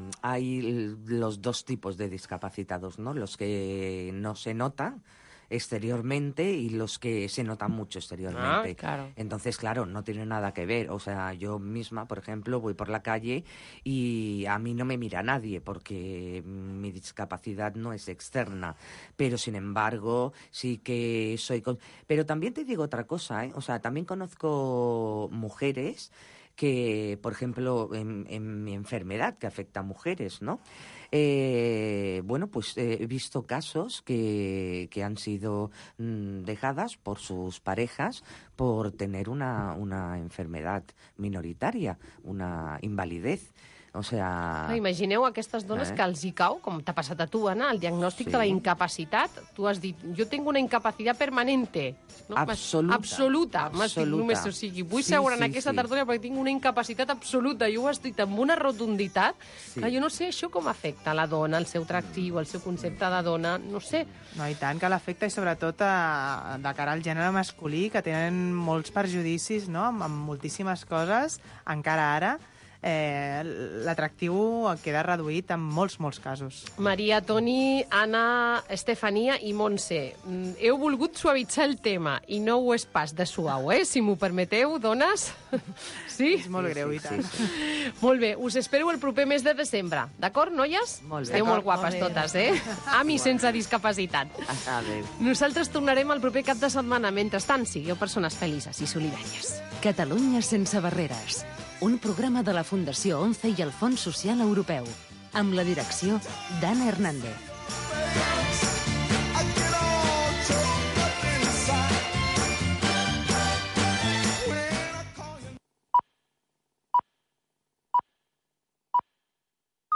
Speaker 18: hay los dos tipos de discapacitados, ¿no? Los que no se notan exteriormente y los que se notan mucho exteriormente.
Speaker 10: Ah, claro.
Speaker 18: Entonces, claro, no tiene nada que ver. O sea, yo misma, por ejemplo, voy por la calle y a mí no me mira nadie porque mi discapacidad no es externa. Pero, sin embargo, sí que soy... Con... Pero también te digo otra cosa, ¿eh? O sea, también conozco mujeres que, por ejemplo, en, en mi enfermedad, que afecta a mujeres, ¿no? Eh, bueno, pues eh, he visto casos que, que han sido mm, dejadas por sus parejas por tener una, una enfermedad minoritaria, una invalidez. O sea...
Speaker 10: Ah, imagineu aquestes dones
Speaker 18: eh?
Speaker 10: que els hi cau, com t'ha passat a tu, Anna, el diagnòstic
Speaker 18: Sí.
Speaker 10: de la incapacitat. Tu has dit, jo tinc una incapacitat permanente. No?
Speaker 18: Absoluta.
Speaker 10: Absoluta. M'has dit
Speaker 18: Absoluta.
Speaker 10: només, o sigui, vull
Speaker 18: Sí,
Speaker 10: seure en
Speaker 18: sí,
Speaker 10: aquesta
Speaker 18: sí.
Speaker 10: tertúlia perquè tinc una incapacitat absoluta. I ho has dit amb una rotunditat
Speaker 15: Sí.
Speaker 10: que jo no sé això com afecta la dona, el seu tractiu, el seu concepte de dona, no sé.
Speaker 15: No, i tant, que l'afecta, i sobretot a, de cara al gènere masculí, que tenen molts perjudicis, no?, amb, amb moltíssimes coses, encara ara. Eh, l'atractiu queda reduït en molts, molts casos.
Speaker 10: Maria, Toni, Anna, Estefania i Montse, mm, heu volgut suavitzar el tema i no ho és pas de suau, eh? Si m'ho permeteu, dones. Sí?
Speaker 15: És molt greu, i tant.
Speaker 18: Sí, sí.
Speaker 10: Molt bé, us espero el proper mes de desembre. D'acord, noies?
Speaker 18: Molt bé.
Speaker 10: Esteu molt
Speaker 18: D'acord,
Speaker 10: guapes
Speaker 18: molt bé.
Speaker 10: totes, eh? Amb i sense discapacitat.
Speaker 18: Adéu.
Speaker 10: Nosaltres tornarem el proper cap de setmana. Mentrestant, sigueu persones felices i solidàries.
Speaker 2: Catalunya sense barreres. Un programa de la Fundació ONCE i el Fons Social Europeu. Amb la direcció d'Anna Hernández.